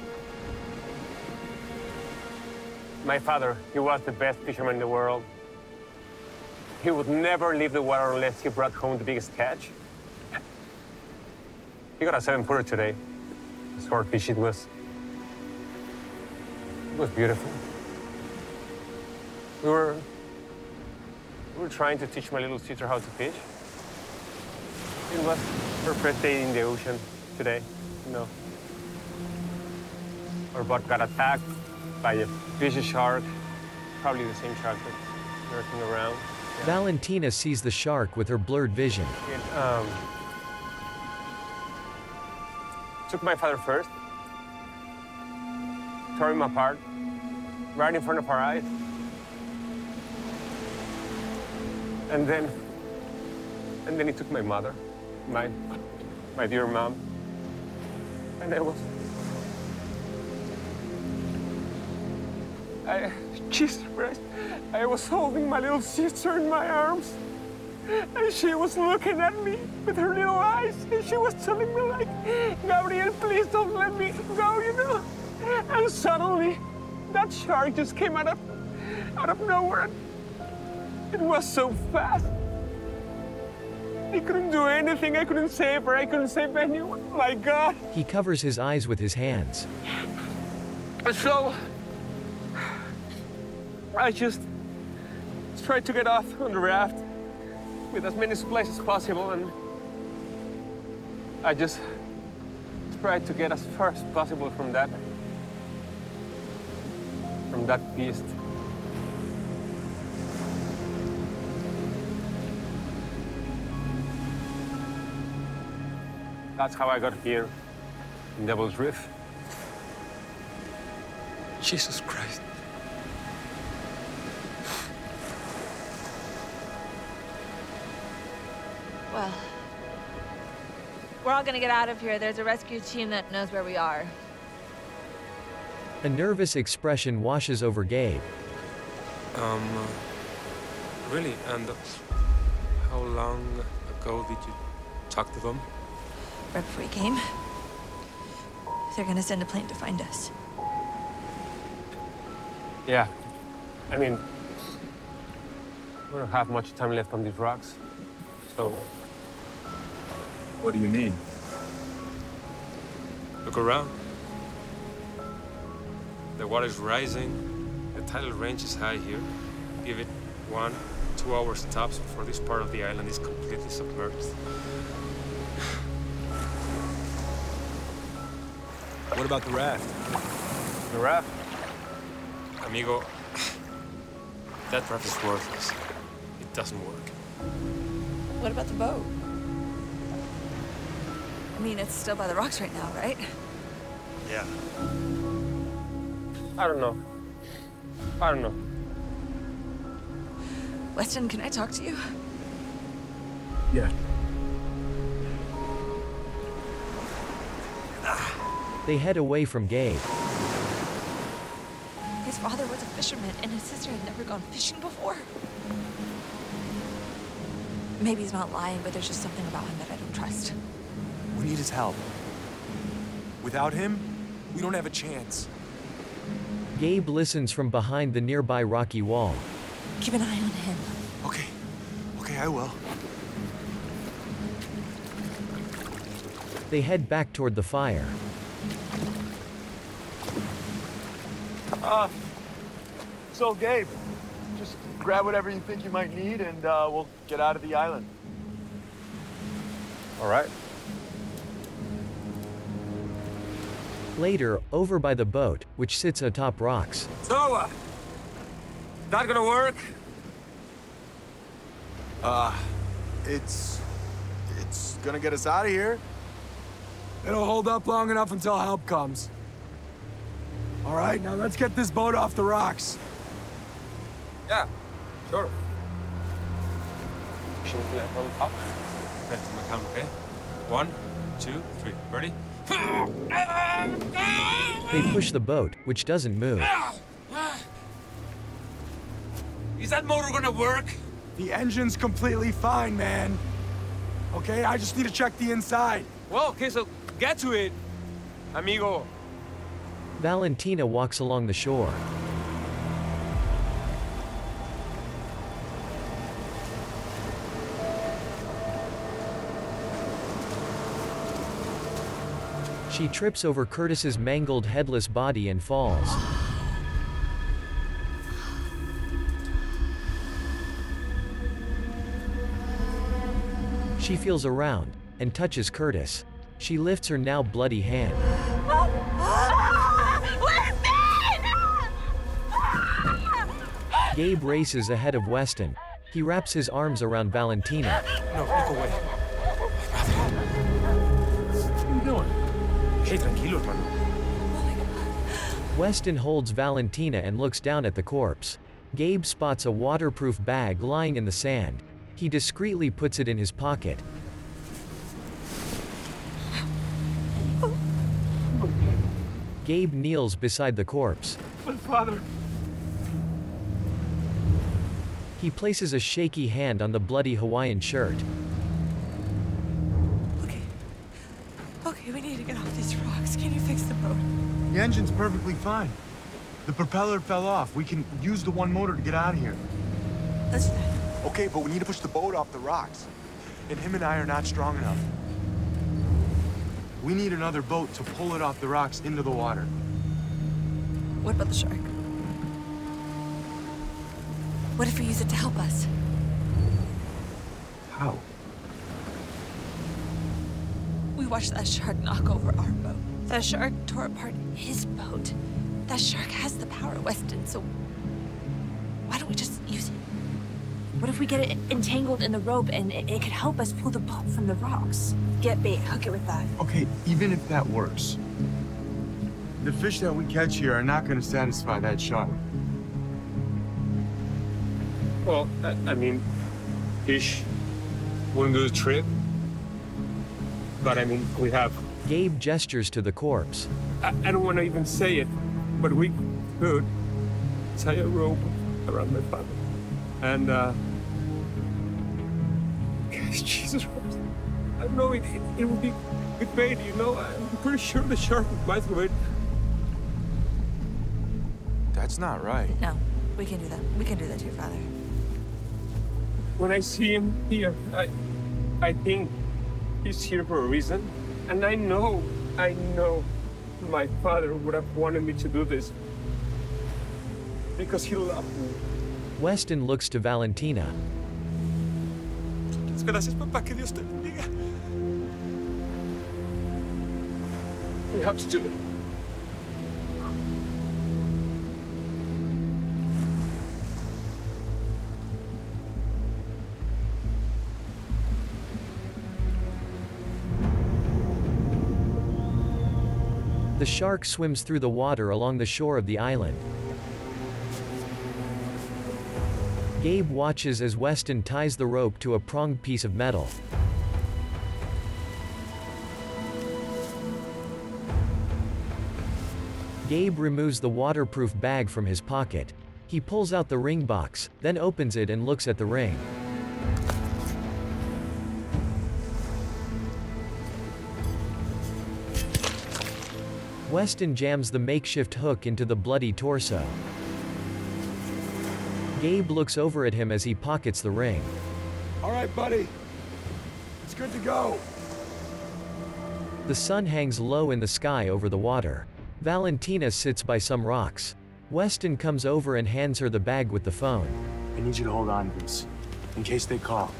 Speaker 6: My father, he was the best fisherman in the world. He would never leave the water unless he brought home the biggest catch. He got a seven-footer today. The swordfish it was. It was beautiful. We were... We were trying to teach my little sister how to fish. It was her first day in the ocean today, you know. Our boat got attacked by a vicious shark, probably the same shark that's lurking around. Yeah.
Speaker 1: Valentina sees the shark with her blurred vision.
Speaker 6: It um, took my father first, tore him apart, right in front of our eyes. And then, and then he took my mother, my, my dear mom, and I was, I, Jesus Christ, I was holding my little sister in my arms, And she was looking at me with her little eyes, and she was telling me like, Gabriel, please don't let me go, you know? And suddenly, that shark just came out of, out of nowhere. It was so fast. I couldn't do anything. I couldn't save her. I couldn't save anyone. My God.
Speaker 1: He covers his eyes with his hands.
Speaker 6: So, I just tried to get off on the raft with as many supplies as possible, and I just tried to get as far as possible from that, from that beast. That's how I got here, in Devil's Reef. Jesus Christ.
Speaker 10: Well, we're all gonna get out of here. There's a rescue team that knows where we are.
Speaker 1: A nervous expression washes over Gabe.
Speaker 6: Um, really? And how long ago did you talk to them?
Speaker 9: Right before he came. They're gonna send a plane to find us.
Speaker 6: Yeah. I mean, we don't have much time left on these rocks, so...
Speaker 2: What do you need?
Speaker 6: Look around. The water's rising. The tidal range is high here. Give it one, two hours tops before this part of the island is completely submerged.
Speaker 2: What about the raft?
Speaker 6: The raft? Amigo, that raft is worthless. It doesn't work.
Speaker 9: What about the boat? I mean, it's still by the rocks right now, right?
Speaker 6: Yeah. I don't know. I don't know.
Speaker 9: Weston, can I talk to you?
Speaker 11: Yeah.
Speaker 1: They head away from Gabe.
Speaker 9: His father was a fisherman, and his sister had never gone fishing before. Maybe he's not lying, but there's just something about him that I don't trust.
Speaker 2: We need his help. Without him, we don't have a chance.
Speaker 1: Gabe listens from behind the nearby rocky wall.
Speaker 9: Keep an eye on him.
Speaker 2: Okay. Okay, I will.
Speaker 1: They head back toward the fire.
Speaker 2: Uh, so Gabe, just grab whatever you think you might need and uh, we'll get out of the island.
Speaker 6: All right.
Speaker 1: Later, over by the boat, which sits atop rocks.
Speaker 6: So, uh, that gonna work?
Speaker 2: Uh, it's... it's gonna get us out of here. It'll hold up long enough until help comes. All right, now let's get this boat off the rocks.
Speaker 6: Yeah, sure. Should we let on top? Left to my count, okay? One, two, three. Ready?
Speaker 1: They push the boat, which doesn't move.
Speaker 6: Is that motor gonna work?
Speaker 2: The engine's completely fine, man. Okay, I just need to check the inside.
Speaker 6: Well, okay, so get to it, amigo.
Speaker 1: Valentina walks along the shore. She trips over Curtis's mangled headless body and falls. She feels around and touches Curtis. She lifts her now bloody hand. Gabe races ahead of Weston. He wraps his arms around Valentina.
Speaker 6: No, look away. What are you doing? Hey, tranquilo, hermano.
Speaker 1: Weston holds Valentina and looks down at the corpse. Gabe spots a waterproof bag lying in the sand. He discreetly puts it in his pocket. Gabe kneels beside the corpse.
Speaker 6: My father.
Speaker 1: He places a shaky hand on the bloody Hawaiian shirt.
Speaker 9: Okay, we need to get off these rocks. Can you fix the boat?
Speaker 2: The engine's perfectly fine. The propeller fell off. We can use the one motor to get out of here.
Speaker 9: Let's do that.
Speaker 2: Okay, but we need to push the boat off the rocks. And him and I are not strong enough. We need another boat to pull it off the rocks into the water.
Speaker 9: What about the shark? What if we use it to help us?
Speaker 2: How?
Speaker 9: We watched that shark knock over our boat. That shark tore apart his boat. That shark has the power, Weston, so why don't we just use it?
Speaker 10: What if we get it entangled in the rope and it, it could help us pull the boat from the rocks?
Speaker 9: Get bait, hook it with that.
Speaker 2: Okay, even if that works, the fish that we catch here are not going to satisfy that shark.
Speaker 6: Well, I, I mean, fish wouldn't do the trick. But I mean, we have...
Speaker 1: Gabe gestures to the corpse.
Speaker 6: I, I don't want to even say it, but we could tie a rope around my father. And, uh... Gosh, Jesus Christ. I know it, it, it would be good bait, you know? I'm pretty sure the shark would bite through it.
Speaker 2: That's not right.
Speaker 9: No, we can do that. We can do that to your father.
Speaker 6: When I see him here, I, I think he's here for a reason. And I know, I know my father would have wanted me to do this. Because he loved me.
Speaker 1: Weston looks to Valentina.
Speaker 6: Gracias, papá, que Dios te bendiga. We have to do it.
Speaker 1: The shark swims through the water along the shore of the island. Gabe watches as Weston ties the rope to a pronged piece of metal. Gabe removes the waterproof bag from his pocket. He pulls out the ring box, then opens it and looks at the ring. Weston jams the makeshift hook into the bloody torso. Gabe looks over at him as he pockets the ring.
Speaker 2: All right, buddy. It's good to go.
Speaker 1: The sun hangs low in the sky over the water. Valentina sits by some rocks. Weston comes over and hands her the bag with the phone.
Speaker 2: I need you to hold on to this, in case they call.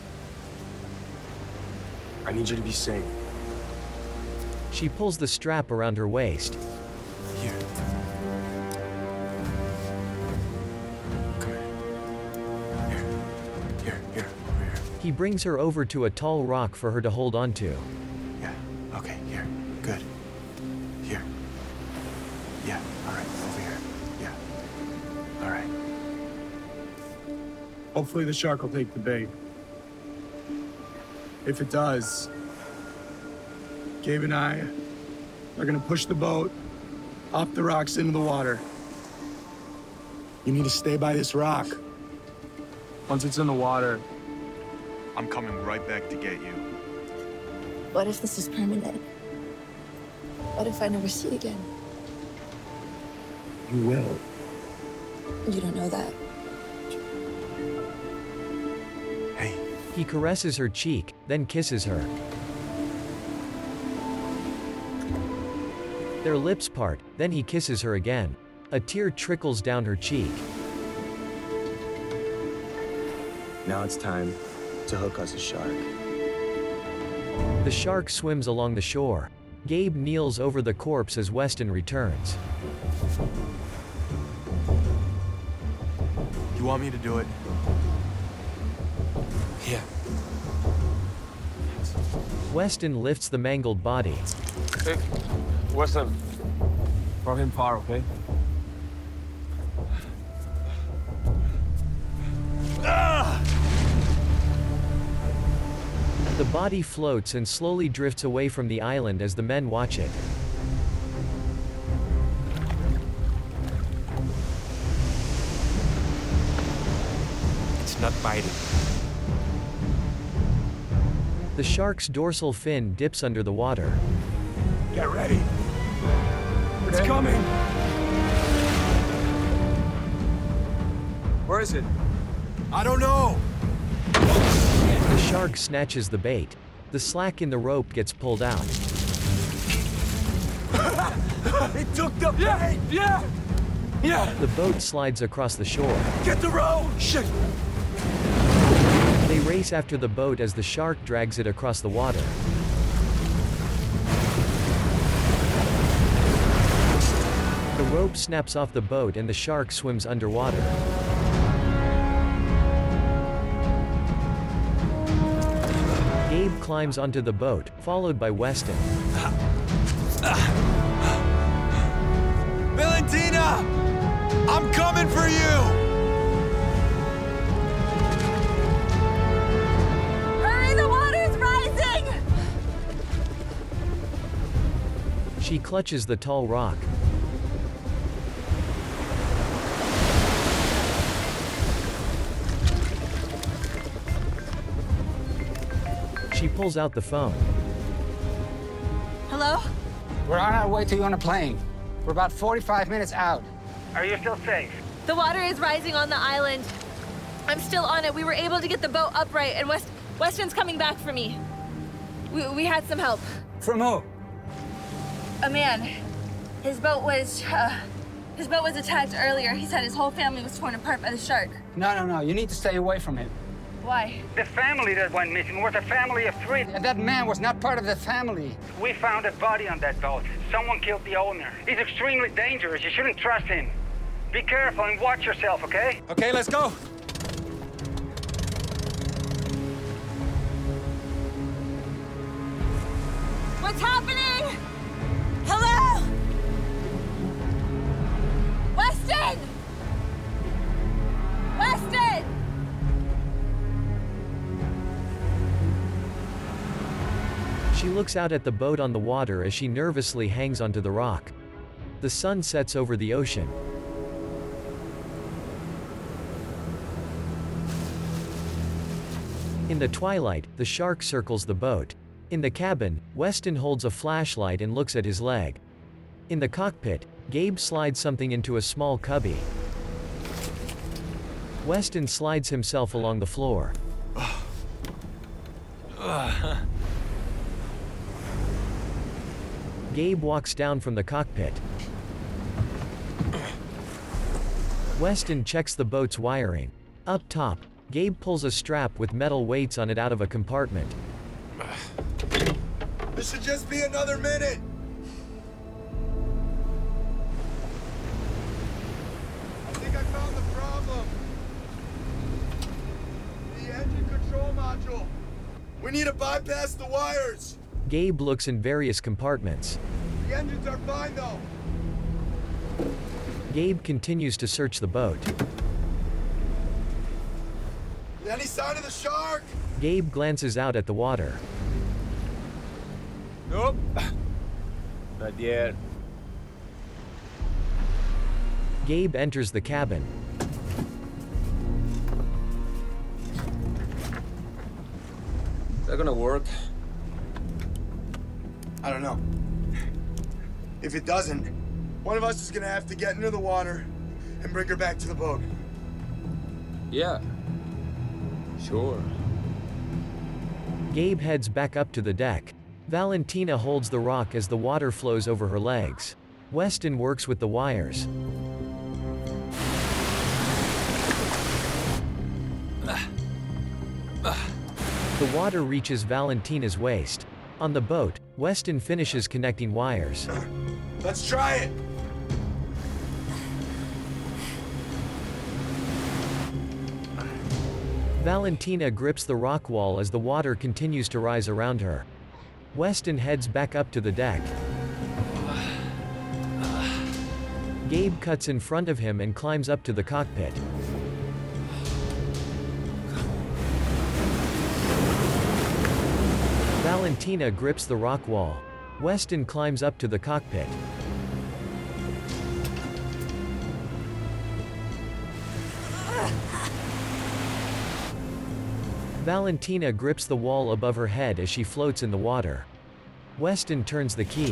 Speaker 2: I need you to be safe.
Speaker 1: She pulls the strap around her waist.
Speaker 2: Here. Come here. Here. Here, here, over here.
Speaker 1: He brings her over to a tall rock for her to hold onto.
Speaker 2: Yeah, okay, here. Good. Here. Yeah, all right, over here. Yeah. All right. Hopefully the shark will take the bait. If it does, Gabe and I are gonna push the boat off the rocks into the water. You need to stay by this rock. Once it's in the water, I'm coming right back to get you.
Speaker 9: What if this is permanent? What if I never see you again?
Speaker 2: You will.
Speaker 9: You don't know that.
Speaker 2: Hey.
Speaker 1: He caresses her cheek, then kisses her. Their lips part, then he kisses her again. A tear trickles down her cheek.
Speaker 2: Now it's time to hook us a shark.
Speaker 1: The shark swims along the shore. Gabe kneels over the corpse as Weston returns.
Speaker 2: You want me to do it? Yeah.
Speaker 1: Weston lifts the mangled body.
Speaker 6: Hey, Weston, throw him far, okay?
Speaker 2: Ah!
Speaker 1: The body floats and slowly drifts away from the island as the men watch it.
Speaker 5: It's
Speaker 6: It's not biting.
Speaker 1: The shark's dorsal fin dips under the water.
Speaker 2: Get ready. It's coming. Where is it? I don't know.
Speaker 1: The shark snatches the bait. The slack in the rope gets pulled out.
Speaker 2: It took the bait! Yeah! Yeah!
Speaker 1: The boat slides across the shore.
Speaker 2: Get the rope! Shit!
Speaker 1: They race after the boat as the shark drags it across the water. The rope snaps off the boat and the shark swims underwater. Gabe climbs onto the boat, followed by Weston.
Speaker 2: Valentina! I'm coming for you!
Speaker 10: Hurry, the water's rising!
Speaker 1: She clutches the tall rock. She pulls out the phone.
Speaker 10: Hello?
Speaker 7: We're on our way to you on a plane. We're about forty-five minutes out.
Speaker 12: Are you still safe?
Speaker 10: The water is rising on the island. I'm still on it. We were able to get the boat upright, and West Weston's coming back for me. We, we had some help.
Speaker 7: From who?
Speaker 10: A man. His boat was, uh, his boat was attacked earlier. He said his whole family was torn apart by the shark.
Speaker 7: No, no, no. You need to stay away from him.
Speaker 10: Why?
Speaker 12: The family that went missing was a family of three.
Speaker 7: And that man was not part of the family.
Speaker 12: We found a body on that boat. Someone killed the owner. He's extremely dangerous. You shouldn't trust him. Be careful and watch yourself, okay?
Speaker 2: Okay, let's go.
Speaker 10: What's happening? Hello? Weston! Weston!
Speaker 1: She looks out at the boat on the water as she nervously hangs onto the rock. The sun sets over the ocean. In the twilight, the shark circles the boat. In the cabin, Weston holds a flashlight and looks at his leg. In the cockpit, Gabe slides something into a small cubby. Weston slides himself along the floor. Gabe walks down from the cockpit. Weston checks the boat's wiring. Up top, Gabe pulls a strap with metal weights on it out of a compartment.
Speaker 2: This should just be another minute. I think I found the problem. The engine control module. We need to bypass the wires.
Speaker 1: Gabe looks in various compartments.
Speaker 2: The engines are fine though.
Speaker 1: Gabe continues to search the boat.
Speaker 2: Any sign of the shark?
Speaker 1: Gabe glances out at the water.
Speaker 2: Nope. Not yet.
Speaker 1: Gabe enters the cabin.
Speaker 2: Is that gonna work? I don't know. If it doesn't, one of us is gonna have to get into the water and bring her back to the boat.
Speaker 6: Yeah. Sure.
Speaker 1: Gabe heads back up to the deck. Valentina holds the rock as the water flows over her legs. Weston works with the wires. The water reaches Valentina's waist. On the boat, Weston finishes connecting wires.
Speaker 2: Let's try it.
Speaker 1: Valentina grips the rock wall as the water continues to rise around her. Weston heads back up to the deck. Gabe cuts in front of him and climbs up to the cockpit. Valentina grips the rock wall. Weston climbs up to the cockpit. Valentina grips the wall above her head as she floats in the water. Weston turns the key.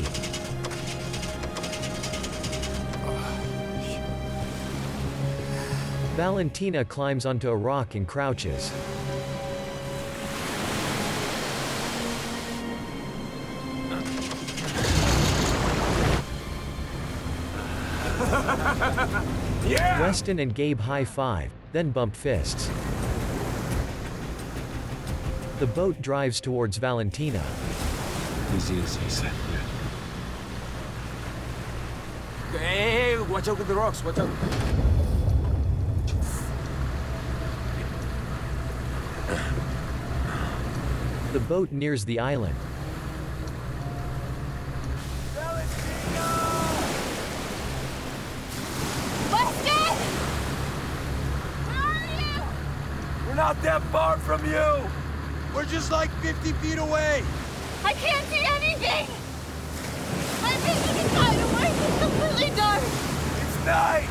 Speaker 1: Valentina climbs onto a rock and crouches.
Speaker 6: Yeah!
Speaker 1: Weston and Gabe high-five, then bump fists. The boat drives towards Valentina.
Speaker 11: Easy, easy, he said.
Speaker 6: Hey, hey, hey, watch out with the rocks, watch out.
Speaker 1: The boat nears the island.
Speaker 10: Weston! Where are you?
Speaker 2: We're not that far from you! We're just like fifty feet away!
Speaker 10: I can't see anything! My vision is wide awake. It's completely dark.
Speaker 2: It's night!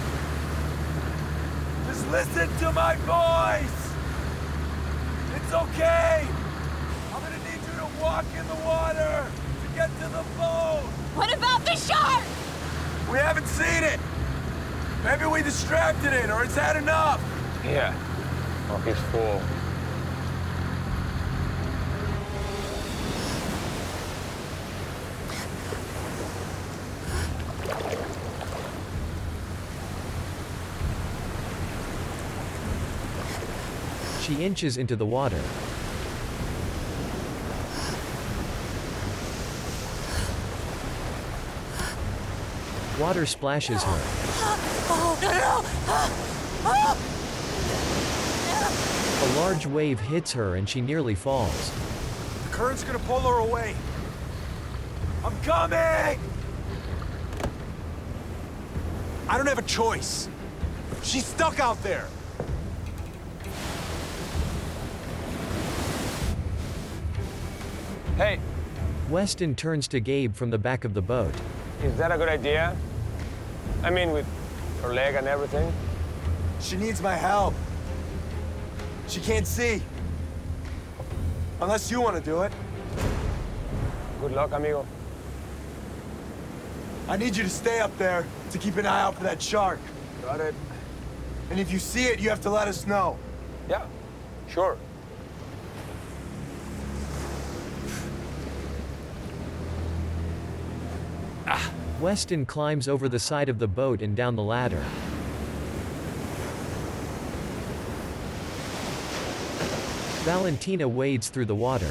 Speaker 2: Just listen to my voice! It's okay! I'm gonna need you to walk in the water to get to the boat!
Speaker 10: What about the shark?
Speaker 2: We haven't seen it! Maybe we distracted it, or it's had enough!
Speaker 6: Yeah. Oh, he's full.
Speaker 1: She inches into the water. Water splashes her.
Speaker 10: Oh, no, no, no.
Speaker 1: A large wave hits her and she nearly falls.
Speaker 2: The current's gonna pull her away. I'm coming! I don't have a choice. She's stuck out there.
Speaker 6: Hey,
Speaker 1: Weston turns to Gabe from the back of the boat.
Speaker 6: is that a good idea? I mean, with her leg and everything?
Speaker 2: She needs my help. She can't see. Unless you want to do it.
Speaker 6: Good luck, amigo.
Speaker 2: I need you to stay up there to keep an eye out for that shark.
Speaker 6: Got it.
Speaker 2: And if you see it, you have to let us know.
Speaker 6: Yeah, sure.
Speaker 1: Weston climbs over the side of the boat and down the ladder. Valentina wades through the water.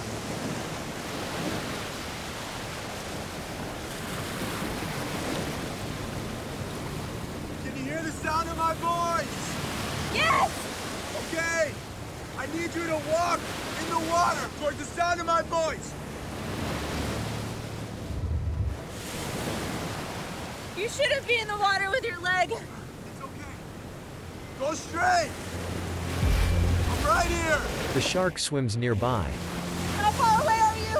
Speaker 2: Can you hear the sound of my voice?
Speaker 10: Yes!
Speaker 2: Okay. I need you to walk in the water towards the sound of my voice.
Speaker 10: You shouldn't be in the water with your leg.
Speaker 2: It's okay. Go straight. I'm right here.
Speaker 1: The shark swims nearby.
Speaker 10: How far away are you?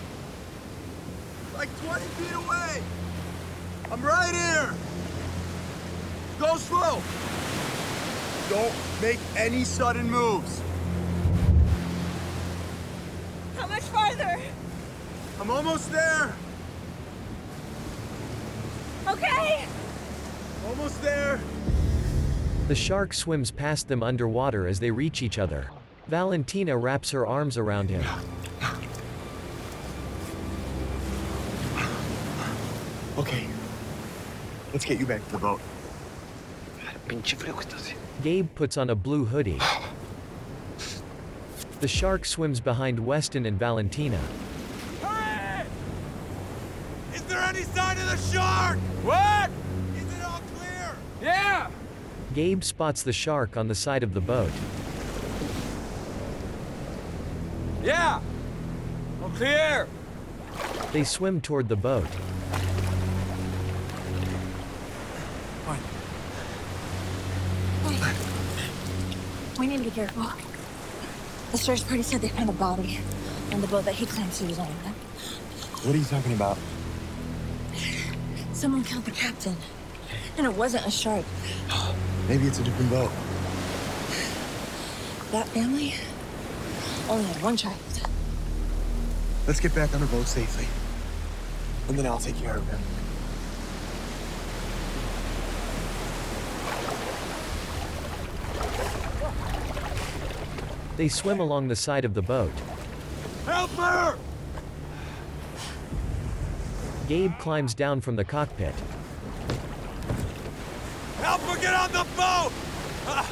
Speaker 2: Like twenty feet away. I'm right here. Go slow. Don't make any sudden moves.
Speaker 10: How much farther?
Speaker 2: I'm almost there.
Speaker 10: Okay.
Speaker 2: Almost there.
Speaker 1: The shark swims past them underwater as they reach each other. Valentina wraps her arms around him.
Speaker 2: Okay. Let's get you back to the boat.
Speaker 1: Gabe puts on a blue hoodie. The shark swims behind Weston and Valentina.
Speaker 2: Hurry! Is there any sign of the shark? What? Is it all clear?
Speaker 6: Yeah!
Speaker 1: Gabe spots the shark on the side of the boat.
Speaker 6: Yeah! All clear!
Speaker 1: They swim toward the boat.
Speaker 9: We need to be careful. The search party said they found a body on the boat that he claims he was on.
Speaker 2: What are you talking about?
Speaker 9: Someone killed the captain. And it wasn't a shark.
Speaker 2: Maybe it's a different boat.
Speaker 9: That family, only had one child.
Speaker 11: Let's get back on the boat safely. And then I'll take care of him.
Speaker 1: They swim along the side of the boat.
Speaker 15: Help her!
Speaker 1: Gabe climbs down from the cockpit.
Speaker 15: Help her get on the boat! Uh,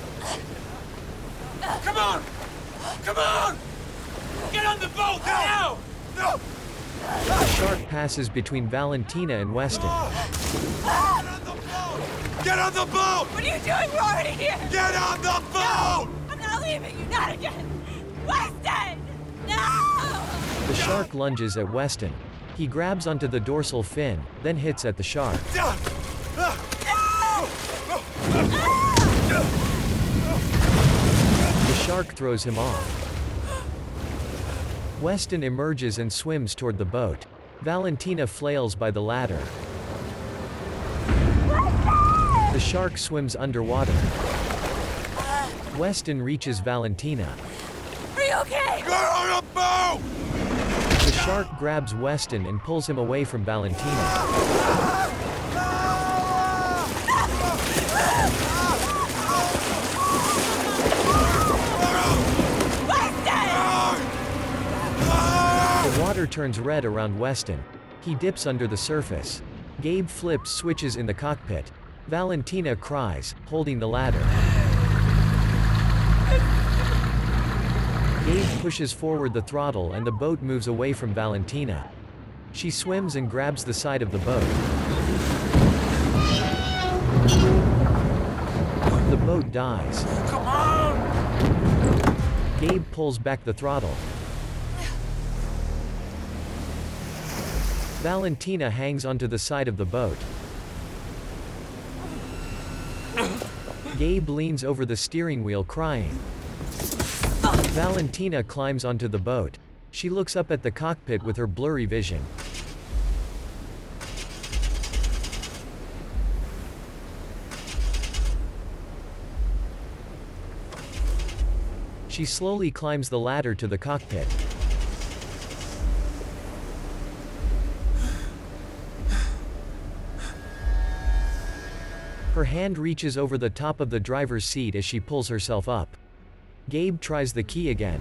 Speaker 15: come on! Come on! Get on the boat now! No!
Speaker 1: The shark passes between Valentina and Weston.
Speaker 15: Get on the boat!
Speaker 10: What are you doing? We're already here!
Speaker 15: Get on the boat!
Speaker 10: No, I'm not leaving you, not again! Weston! No!
Speaker 1: The shark lunges at Weston. He grabs onto the dorsal fin, then hits at the shark. The shark throws him off. Weston emerges and swims toward the boat. Valentina flails by the ladder. The shark swims underwater. Weston reaches Valentina.
Speaker 10: Are you okay?
Speaker 15: Get on the boat!
Speaker 1: The shark grabs Weston and pulls him away from Valentina. The water turns red around Weston. He dips under the surface. Gabe flips switches in the cockpit. Valentina cries, holding the ladder. Gabe pushes forward the throttle and the boat moves away from Valentina. She swims and grabs the side of the boat. The boat dies.
Speaker 15: Come on!
Speaker 1: Gabe pulls back the throttle. Valentina hangs onto the side of the boat. Gabe leans over the steering wheel crying. Valentina climbs onto the boat. She looks up at the cockpit with her blurry vision. She slowly climbs the ladder to the cockpit. Her hand reaches over the top of the driver's seat as she pulls herself up. Gabe tries the key again.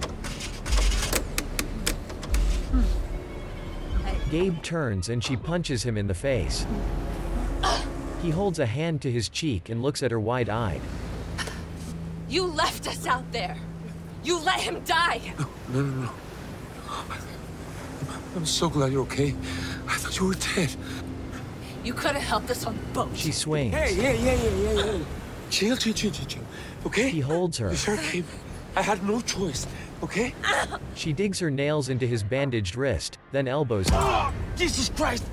Speaker 1: Gabe turns and she punches him in the face. He holds a hand to his cheek and looks at her wide-eyed.
Speaker 9: You left us out there. You let him die.
Speaker 6: No, no, no. I'm so glad you're okay. I thought you were dead.
Speaker 9: You could have helped us on the boat.
Speaker 1: She swings.
Speaker 6: Hey, hey, hey, hey, hey, hey. Chill, chill, chill, chill, chill. Okay?
Speaker 1: He holds her.
Speaker 6: The shark came. I had no choice. Okay?
Speaker 1: She digs her nails into his bandaged wrist, then elbows him.
Speaker 6: Oh, Jesus Christ!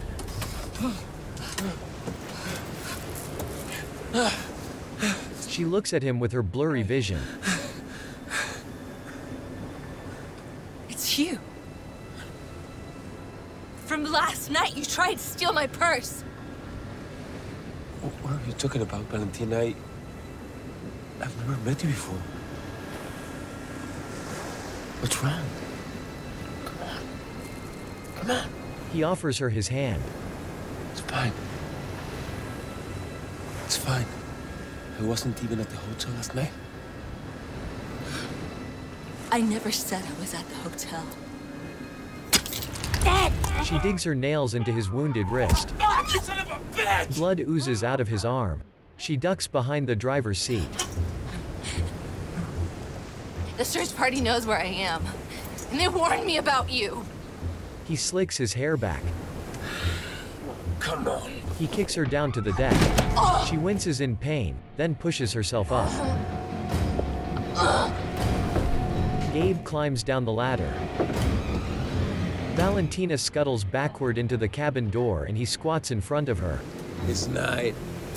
Speaker 1: She looks at him with her blurry vision.
Speaker 9: It's you. From last night, you tried to steal my purse.
Speaker 6: What are you talking about, Valentina? I... I've never met you before. What's wrong? Come on. Come on.
Speaker 1: He offers her his hand.
Speaker 6: It's fine. It's fine. I wasn't even at the hotel last night.
Speaker 9: I never said I was at the hotel.
Speaker 1: She digs her nails into his wounded wrist.
Speaker 15: You son of a bitch!
Speaker 1: Blood oozes out of his arm. She ducks behind the driver's seat.
Speaker 9: The search party knows where I am, and they warned me about you.
Speaker 1: He slicks his hair back.
Speaker 6: Come on.
Speaker 1: He kicks her down to the deck. She winces in pain, then pushes herself up. Gabe climbs down the ladder. Valentina scuttles backward into the cabin door and he squats in front of her.
Speaker 6: It's night.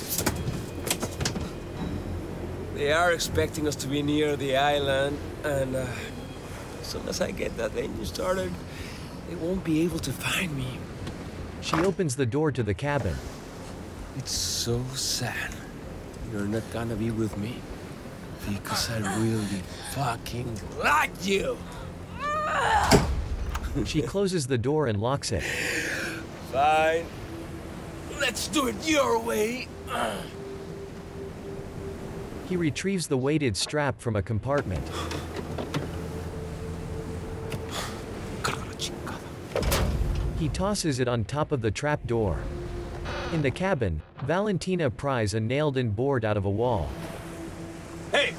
Speaker 6: They are expecting us to be near the island, and uh, as soon as I get that engine started, they won't be able to find me.
Speaker 1: She opens the door to the cabin.
Speaker 6: It's so sad you're not gonna be with me.
Speaker 15: Because I really fucking like you.
Speaker 1: She closes the door and locks it.
Speaker 15: Fine. Let's do it your way.
Speaker 1: He retrieves the weighted strap from a compartment. He tosses it on top of the trap door. In the cabin, Valentina pries a nailed-in board out of a wall.
Speaker 15: Hey!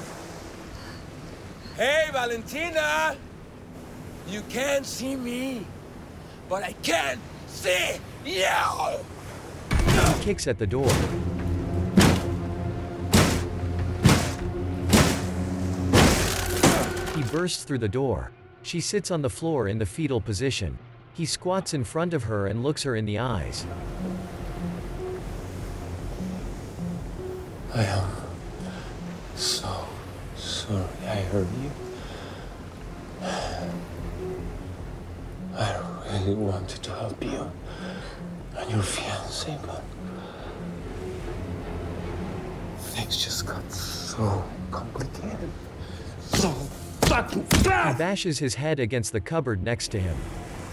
Speaker 15: Hey, Valentina! You can't see me, but I can see you!
Speaker 1: He kicks at the door. He bursts through the door. She sits on the floor in the fetal position. He squats in front of her and looks her in the eyes.
Speaker 15: I am so sorry I hurt you. I really wanted to help you and your fiancé, but things just got so complicated. So fucking
Speaker 1: He
Speaker 15: fast!
Speaker 1: bashes his head against the cupboard next to him.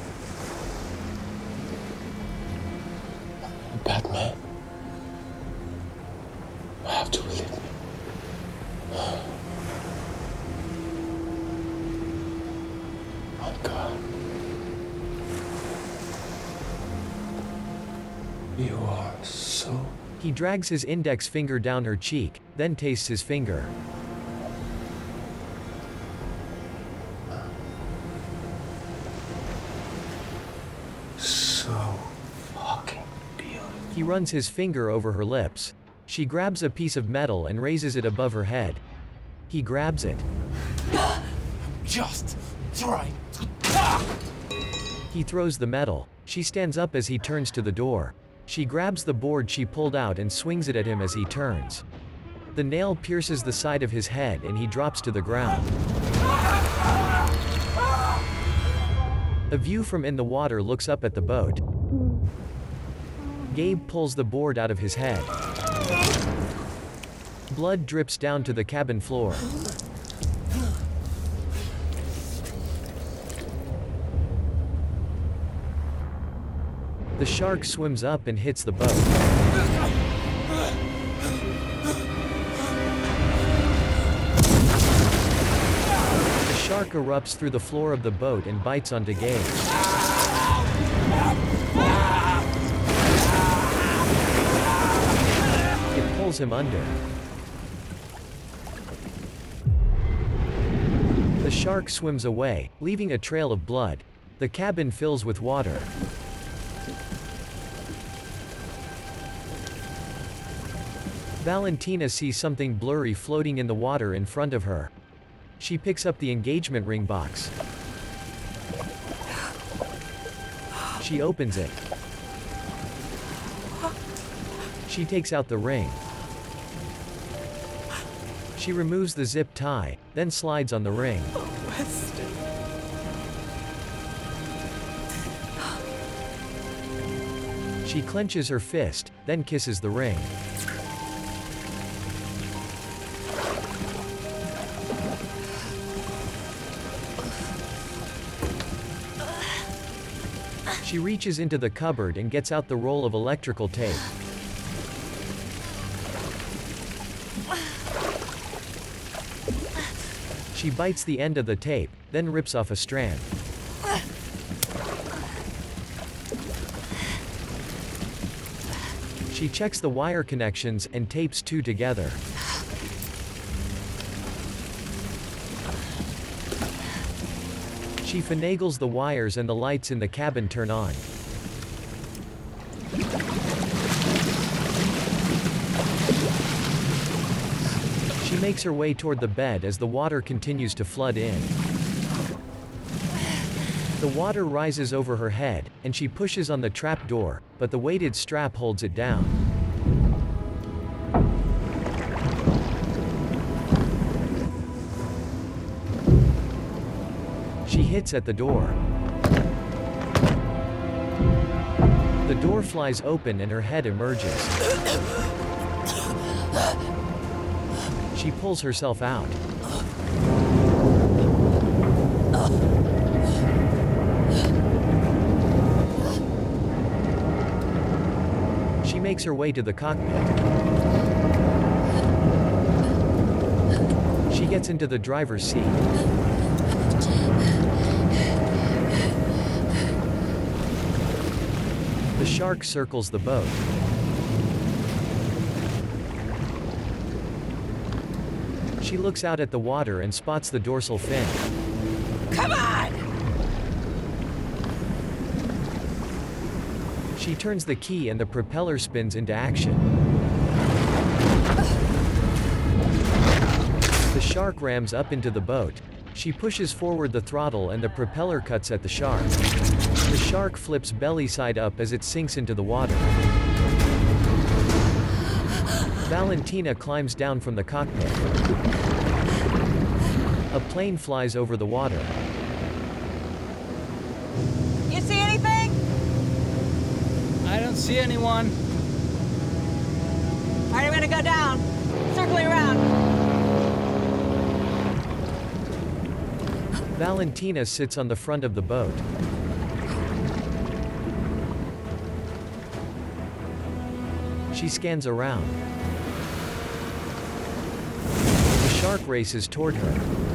Speaker 15: Batman, I have to believe me. My God. You are so...
Speaker 1: He drags his index finger down her cheek, then tastes his finger.
Speaker 15: So fucking beautiful.
Speaker 1: He runs his finger over her lips. She grabs a piece of metal and raises it above her head. He grabs it.
Speaker 15: Just trying to talk!
Speaker 1: He throws the metal. She stands up as he turns to the door. She grabs the board she pulled out and swings it at him as he turns. The nail pierces the side of his head and he drops to the ground. A view from in the water looks up at the boat. Gabe pulls the board out of his head. Blood drips down to the cabin floor. The shark swims up and hits the boat. The shark erupts through the floor of the boat and bites onto Gabe. It pulls him under. The shark swims away, leaving a trail of blood. The cabin fills with water. Valentina sees something blurry floating in the water in front of her. She picks up the engagement ring box. She opens it. She takes out the ring. She removes the zip tie, then slides on the ring. She clenches her fist, then kisses the ring. She reaches into the cupboard and gets out the roll of electrical tape. She bites the end of the tape, then rips off a strand. She checks the wire connections and tapes two together. She finagles the wires and the lights in the cabin turn on. She makes her way toward the bed as the water continues to flood in. The water rises over her head, and she pushes on the trap door, but the weighted strap holds it down. She hits at the door. The door flies open and her head emerges. She pulls herself out. She makes her way to the cockpit. She gets into the driver's seat. The shark circles the boat. She looks out at the water and spots the dorsal fin.
Speaker 10: Come on!
Speaker 1: She turns the key and the propeller spins into action. The shark rams up into the boat. She pushes forward the throttle and the propeller cuts at the shark. The shark flips belly side up as it sinks into the water. Valentina climbs down from the cockpit. A plane flies over the water.
Speaker 10: You see anything?
Speaker 7: I don't see anyone.
Speaker 10: All right, I'm gonna go down. Circling around.
Speaker 1: Valentina sits on the front of the boat. She scans around. The shark races toward her.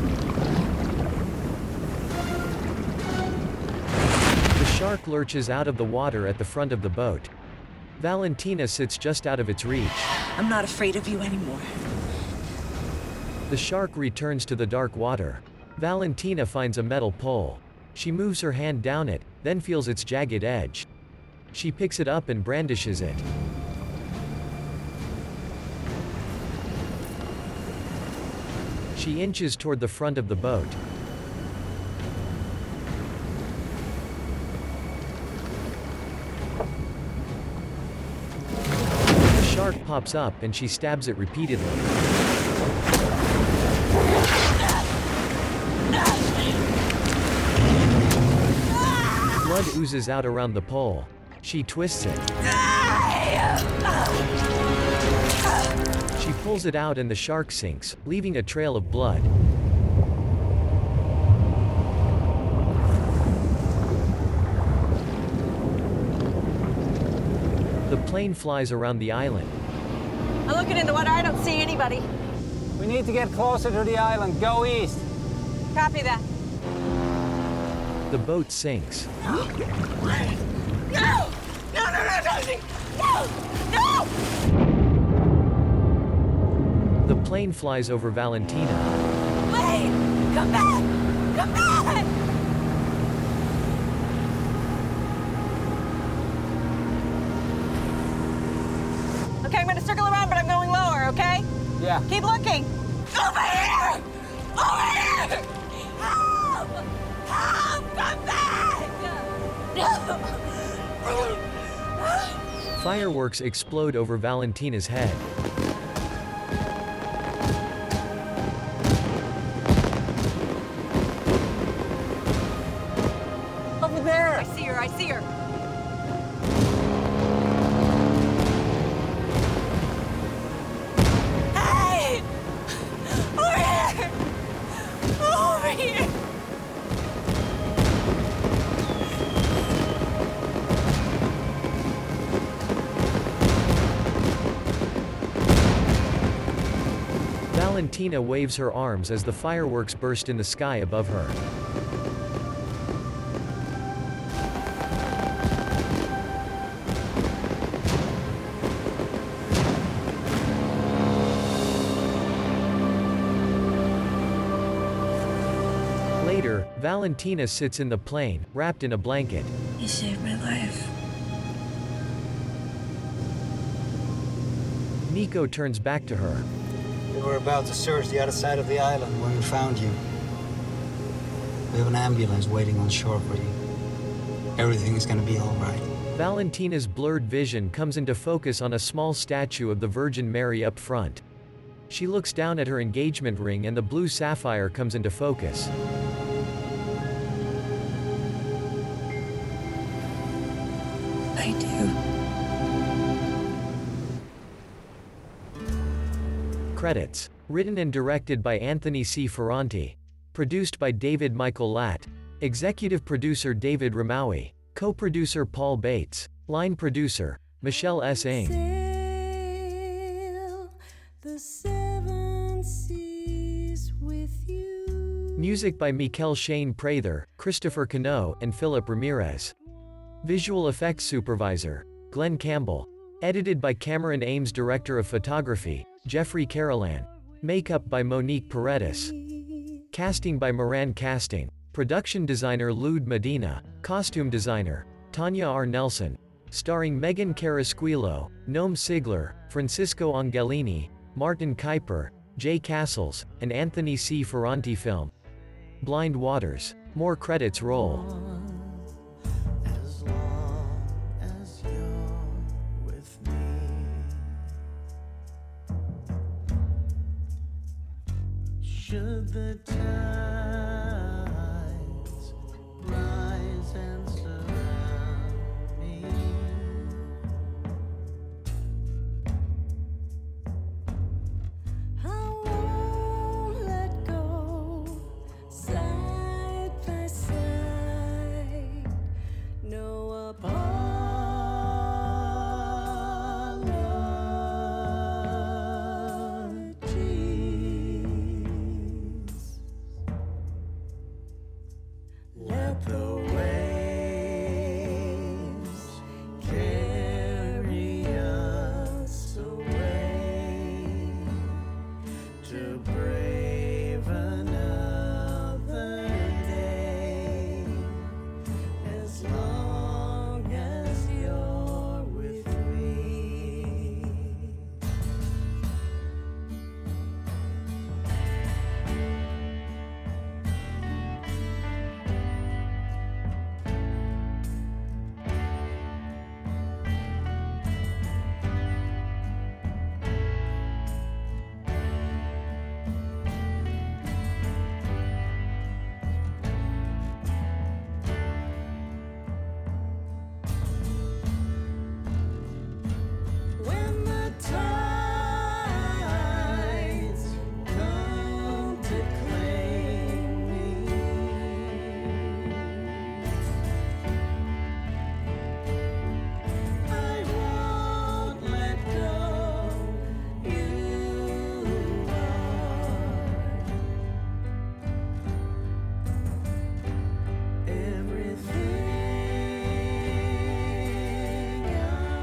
Speaker 1: The shark lurches out of the water at the front of the boat. Valentina sits just out of its reach.
Speaker 10: I'm not afraid of you anymore.
Speaker 1: The shark returns to the dark water. Valentina finds a metal pole. She moves her hand down it, then feels its jagged edge. She picks it up and brandishes it. She inches toward the front of the boat. The shark pops up and she stabs it repeatedly. Blood oozes out around the pole. She twists it. She pulls it out and the shark sinks, leaving a trail of blood. The plane flies around the island.
Speaker 10: I'm looking in the water. I don't see anybody.
Speaker 7: We need to get closer to the island. Go east.
Speaker 10: Copy that.
Speaker 1: The boat sinks.
Speaker 10: No! No! No, no, no, Josie! No! No!
Speaker 1: The plane flies over Valentina.
Speaker 10: Wait! Come back! Come back! Okay, I'm gonna circle around, but I'm going lower, okay?
Speaker 7: Yeah.
Speaker 10: Keep looking! Over here! Over here! Help! Help! Come back! No!
Speaker 1: Fireworks explode over Valentina's head.
Speaker 7: Over there!
Speaker 10: I see her, I see her. Hey! Over here! Over here!
Speaker 1: Valentina waves her arms as the fireworks burst in the sky above her. Later, Valentina sits in the plane, wrapped in a blanket.
Speaker 9: You saved my life.
Speaker 1: Nico turns back to her.
Speaker 5: We were about to search the other side of the island when we found you. We have an ambulance waiting on shore for you. Everything is gonna be all right.
Speaker 1: Valentina's blurred vision comes into focus on a small statue of the Virgin Mary up front. She looks down at her engagement ring and the blue sapphire comes into focus.
Speaker 9: I do.
Speaker 1: Credits. Written and directed by Anthony C. Ferranti. Produced by David Michael Latt. Executive producer David Ramawi. Co-producer Paul Bates. Line producer Michelle S. Ng.
Speaker 16: The seven seas with you.
Speaker 1: Music by Mikel Shane Prather, Christopher Cano, and Philip Ramirez. Visual effects supervisor Glenn Campbell. Edited by Cameron Ames. Director of photography Jeffrey Carolan. Makeup by Monique Paredes. Casting by Moran Casting. Production designer Lude Medina. Costume designer Tanya R. Nelson. Starring Megan Carrasquillo, Noam Sigler, Francisco Angelini, Martin Kuiper, Jay Castles, and Anthony C. Ferranti. Film Blind Waters. More credits roll.
Speaker 16: As long as you're with me. Should the tides rise and surround me, I won't let go. Side by side, no apologies. Let the waves carry us away to brave another day. As long as you're with me. When the tides come to claim me, I won't let go. You are everything I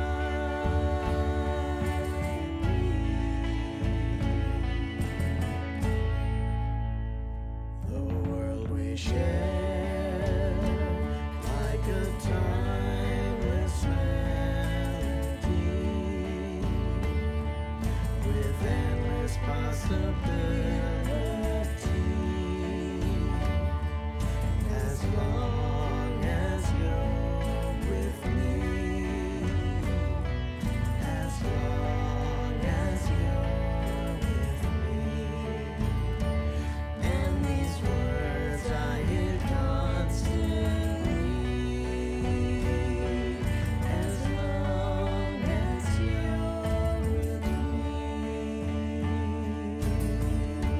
Speaker 16: the world we share, like a timeless melody, with endless possibility. As long as you're with me, as long as you're with me. And these words I hear constantly. As long as you're with me.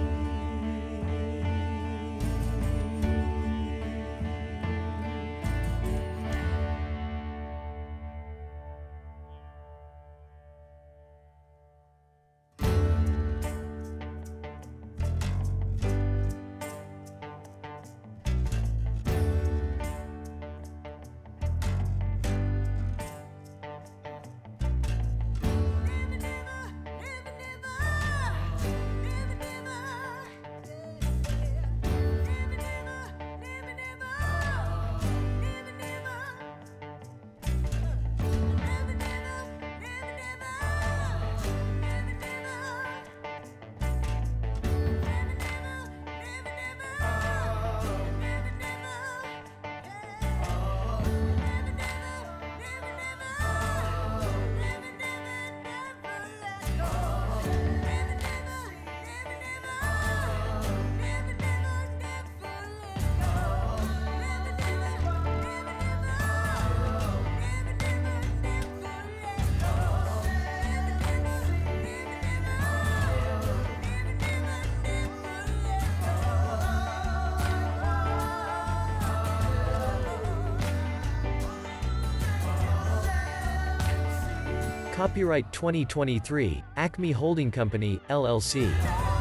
Speaker 1: Copyright twenty twenty-three, Acme Holding Company, L L C.